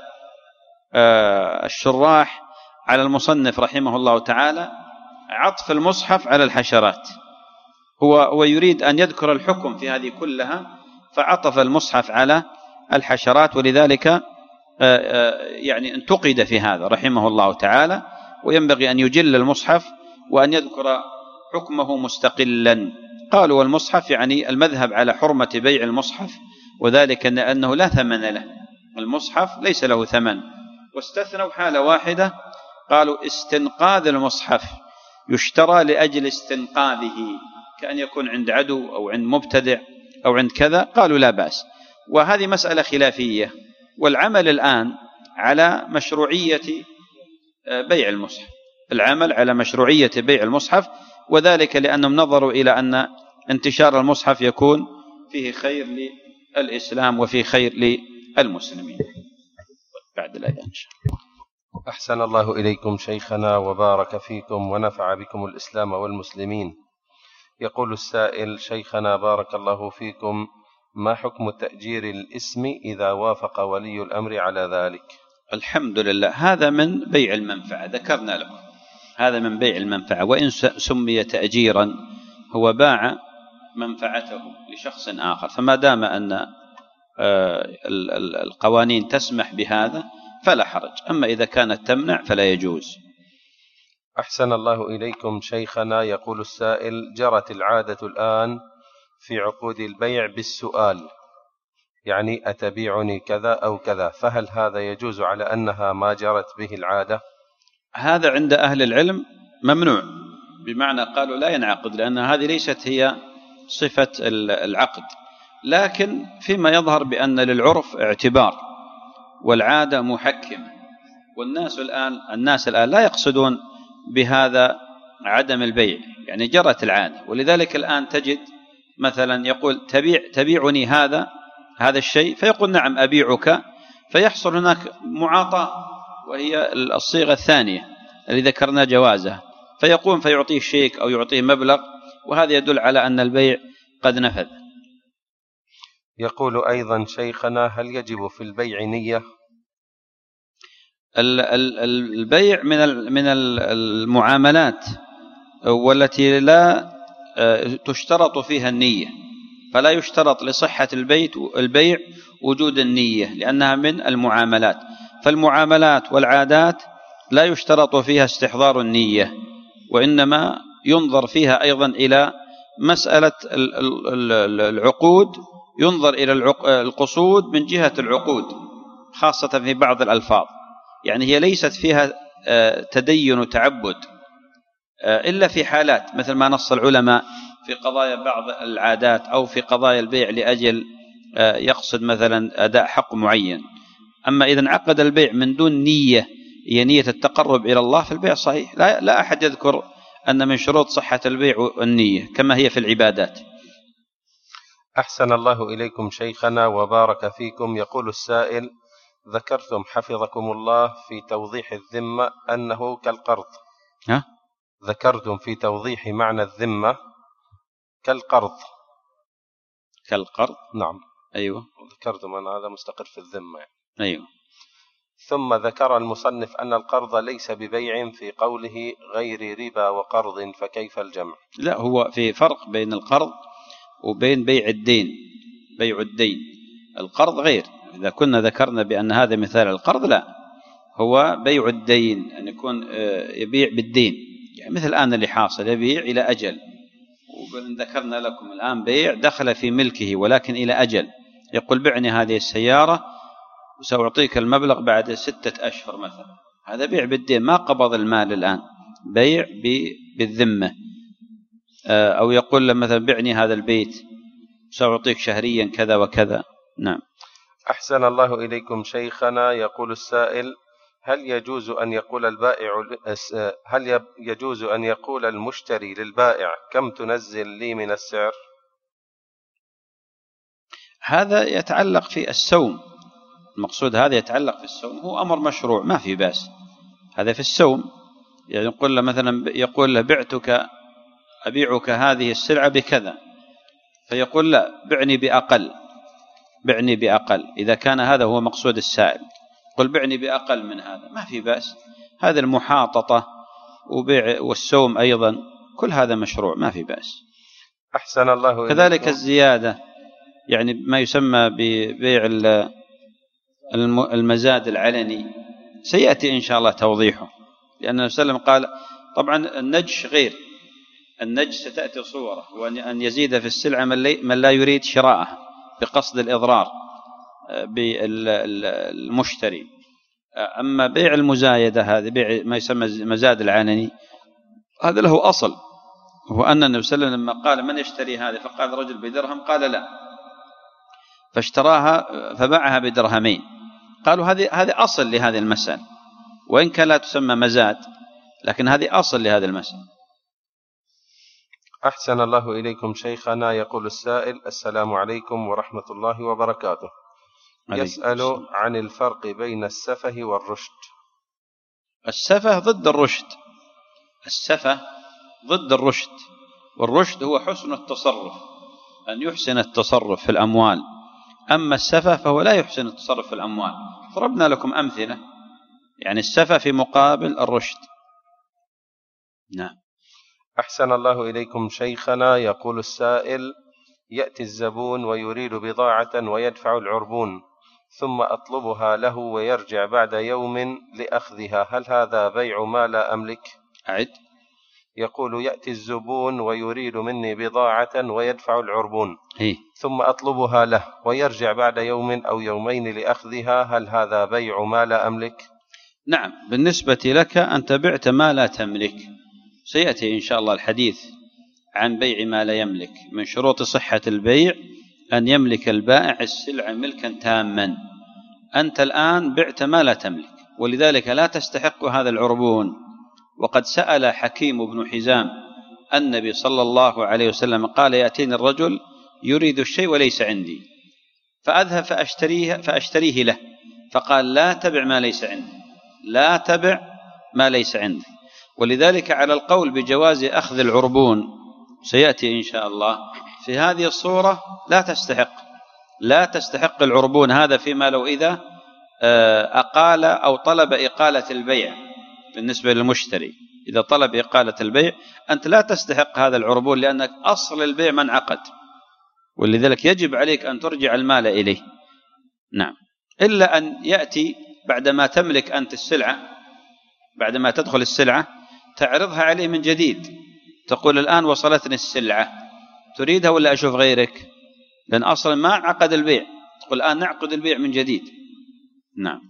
Speaker 2: الشراح على المصنف رحمه الله تعالى عطف المصحف على الحشرات، هو هو يريد أن يذكر الحكم في هذه كلها فعطف المصحف على الحشرات، ولذلك يعني انتقد في هذا رحمه الله تعالى. وينبغي أن يجل المصحف وأن يذكر حكمه مستقلا. قالوا والمصحف يعني المذهب على حرمة بيع المصحف، وذلك أنه لا ثمن له، المصحف ليس له ثمن. واستثنوا حالة واحدة، قالوا استنقاذ المصحف يشترى لأجل استنقاذه، كأن يكون عند عدو أو عند مبتدع أو عند كذا، قالوا لا بأس. وهذه مسألة خلافية، والعمل الآن على مشروعية بيع المصحف، العمل على مشروعية بيع المصحف، وذلك لأنهم نظروا إلى أن انتشار المصحف يكون فيه خير للإسلام وفيه خير للمسلمين. بعد الأذان إن شاء الله.
Speaker 3: أحسن الله إليكم شيخنا وبارك فيكم ونفع بكم الإسلام والمسلمين. يقول السائل: شيخنا بارك الله فيكم، ما حكم تأجير الاسم إذا وافق ولي الأمر على ذلك؟
Speaker 2: الحمد لله، هذا من بيع المنفعة، ذكرنا لكم هذا من بيع المنفعة، وإن سمي تأجيرا هو باع منفعته لشخص آخر، فما دام أن القوانين تسمح بهذا فلا حرج، أما إذا كانت تمنع فلا يجوز.
Speaker 3: أحسن الله إليكم شيخنا. يقول السائل: جرت العادة الآن في عقود البيع بالسؤال، يعني أتبيعني كذا أو كذا، فهل هذا يجوز على أنها ما جرت به العادة؟
Speaker 2: هذا عند أهل العلم ممنوع، بمعنى قالوا لا ينعقد، لأن هذه ليست هي صفة العقد، لكن فيما يظهر بأن للعرف اعتبار والعادة محكمة، والناس الآن الناس الآن لا يقصدون بهذا عدم البيع، يعني جرت العادة. ولذلك الآن تجد مثلا يقول تبيع تبيعني هذا هذا الشيء، فيقول نعم أبيعك، فيحصل هناك معاطاة وهي الصيغة الثانية التي ذكرنا جوازها، فيقوم فيعطيه شيك أو يعطيه مبلغ، وهذا يدل على أن البيع قد نفذ.
Speaker 3: يقول أيضا شيخنا: هل يجب في البيع نية؟
Speaker 2: البيع من من المعاملات والتي لا تشترط فيها النية، فلا يشترط لصحة البيت البيع وجود النية، لأنها من المعاملات. فالمعاملات والعادات لا يشترط فيها استحضار النية، وإنما ينظر فيها أيضا إلى مسألة العقود، ينظر إلى القصود من جهة العقود، خاصة في بعض الألفاظ، يعني هي ليست فيها تدين وتعبد إلا في حالات مثل ما نص العلماء في قضايا بعض العادات، أو في قضايا البيع لأجل يقصد مثلا أداء حق معين. أما إذا انعقد البيع من دون نية، هي نية التقرب إلى الله، في البيع صحيح، لا, لا أحد يذكر أن من شروط صحة البيع النية كما هي في العبادات.
Speaker 3: أحسن الله إليكم شيخنا وبارك فيكم. يقول السائل: ذكرتم حفظكم الله في توضيح الذمة أنه كالقرض.
Speaker 2: ها؟
Speaker 3: ذكرتم في توضيح معنى الذمة كالقرض.
Speaker 2: كالقرض؟
Speaker 3: نعم.
Speaker 2: أيوة،
Speaker 3: ذكرتم أن هذا مستقر في الذمة يعني.
Speaker 2: أيوة.
Speaker 3: ثم ذكر المصنف أن القرض ليس ببيع في قوله غير ربا وقرض، فكيف الجمع؟
Speaker 2: لا، هو في فرق بين القرض وبين بيع الدين. بيع الدين، القرض غير. إذا كنا ذكرنا بأن هذا مثال القرض، لا، هو بيع الدين، أن يكون يبيع بالدين، يعني مثل الآن اللي حاصل يبيع إلى أجل. وذكرنا لكم الآن بيع دخل في ملكه ولكن إلى أجل، يقول بعني هذه السيارة وسأعطيك المبلغ بعد ستة أشهر مثلا، هذا بيع بالدين، ما قبض المال الآن، بيع بالذمة. أو يقول له مثلا بعني هذا البيت سأعطيك شهريا كذا وكذا. نعم.
Speaker 3: أحسن الله إليكم شيخنا. يقول السائل: هل يجوز أن يقول البائع هل يجوز أن يقول المشتري للبائع كم تنزل لي من السعر؟
Speaker 2: هذا يتعلق في السوم، المقصود هذا يتعلق في السوم، هو أمر مشروع ما في بأس، هذا في السوم. يعني يقول له مثلا، يقول له بعتك أبيعك هذه السلعة بكذا، فيقول لا، بعني بأقل، بعني بأقل. إذا كان هذا هو مقصود السائل، قل بعني بأقل من هذا، ما في بأس. هذا المحاططة وبيع والسوم أيضا، كل هذا مشروع ما في بأس.
Speaker 3: أحسن الله إليكم.
Speaker 2: كذلك الزيادة، يعني ما يسمى ببيع المزاد العلني، سيأتي إن شاء الله توضيحه، لأن النبي صلى الله عليه وسلم قال طبعا النجش غير، النجش ستأتي صورة، وأن يزيد في السلعة من لا يريد شراءها بقصد الإضرار بالمشتري. أما بيع المزايدة، هذا بيع ما يسمى مزاد العلني، هذا له أصل، هو أن النبي صلى الله عليه وسلم لما قال من يشتري هذه، فقال رجل بدرهم، قال لا، فاشتراها فباعها بدرهمين، قالوا هذه هذه أصل لهذه المسألة، وإن كان لا تسمى مزاد، لكن هذه أصل لهذه المسألة.
Speaker 3: أحسن الله إليكم شيخنا. يقول السائل: السلام عليكم ورحمة الله وبركاته. يسأل عن الفرق بين السفه والرشد.
Speaker 2: السفه ضد الرشد، السفه ضد الرشد، والرشد هو حسن التصرف، أن يحسن التصرف في الأموال. أما السفه فهو لا يحسن التصرف في الأموال. ضربنا لكم أمثلة، يعني السفه في مقابل الرشد. نعم.
Speaker 3: أحسن الله إليكم شيخنا. يقول السائل: يأتي الزبون ويريد بضاعة ويدفع العربون، ثم أطلبها له ويرجع بعد يوم لأخذها، هل هذا بيع ما لا أملك؟
Speaker 2: أعد.
Speaker 3: يقول: يأتي الزبون ويريد مني بضاعة ويدفع العربون،
Speaker 2: هي.
Speaker 3: ثم أطلبها له ويرجع بعد يوم أو يومين لأخذها، هل هذا بيع ما لا أملك؟
Speaker 2: نعم، بالنسبة لك أنت بعت ما لا تملك، سيأتي إن شاء الله الحديث عن بيع ما لا يملك. من شروط صحة البيع أن يملك البائع السلعة ملكا تاما. أنت الآن بعت ما لا تملك، ولذلك لا تستحق هذا العربون. وقد سأل حكيم بن حزام النبي صلى الله عليه وسلم، قال: يأتيني الرجل يريد الشيء وليس عندي، فأذهب فأشتريه, فأشتريه له، فقال: لا تبع ما ليس عندي، لا تبع ما ليس عندي. ولذلك على القول بجواز أخذ العربون سيأتي إن شاء الله، في هذه الصورة لا تستحق لا تستحق العربون هذا، فيما لو إذا أقال أو طلب إقالة البيع. بالنسبة للمشتري إذا طلب إقالة البيع أنت لا تستحق هذا العربون، لأنك أصل البيع من عقد، ولذلك يجب عليك أن ترجع المال إليه. نعم، إلا أن يأتي بعدما تملك أنت السلعة، بعدما تدخل السلعة تعرضها عليه من جديد، تقول: الآن وصلتني السلعة، تريدها ولا أشوف غيرك؟ لأن أصلا ما عقد البيع، تقول الآن نعقد البيع من جديد. نعم.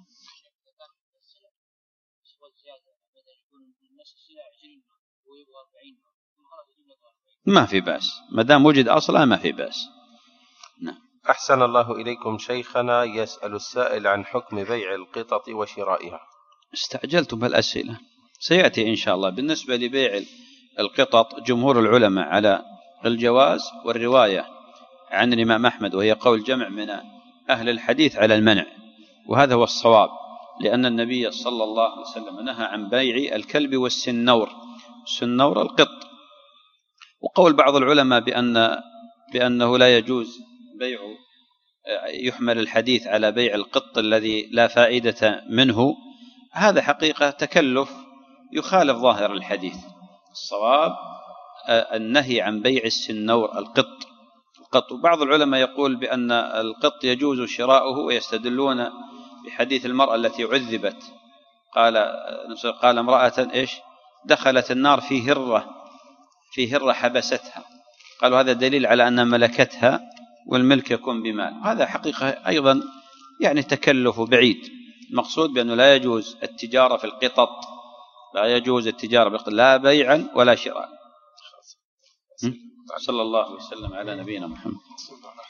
Speaker 2: ما في بأس، ما دام وجد أصلا ما في بأس. نعم.
Speaker 3: أحسن الله إليكم شيخنا. يسأل السائل عن حكم بيع القطط وشرائها.
Speaker 2: استعجلتم بالأسئلة، سيأتي إن شاء الله. بالنسبة لبيع القطط جمهور العلماء على الجواز، والرواية عن الإمام أحمد وهي قول جمع من أهل الحديث على المنع، وهذا هو الصواب، لأن النبي صلى الله عليه وسلم نهى عن بيع الكلب والسنور، السنور القط. وقول بعض العلماء بأن بأنه لا يجوز بيع يحمل الحديث على بيع القط الذي لا فائدة منه، هذا حقيقة تكلف يخالف ظاهر الحديث. الصواب النهي عن بيع السنور القط القط وبعض العلماء يقول بأن القط يجوز شراؤه، ويستدلون بحديث المرأة التي عذبت، قال قال امرأة إيش دخلت النار في هرة في هرة حبستها، قالوا هذا دليل على أن ملكتها، والملك يكون بمال. هذا حقيقة أيضا يعني تكلف بعيد. المقصود بأنه لا يجوز التجارة في القطط، لا يجوز التجارة بالقطط لا بيعا ولا شراء. صلى الله وسلم على نبينا محمد.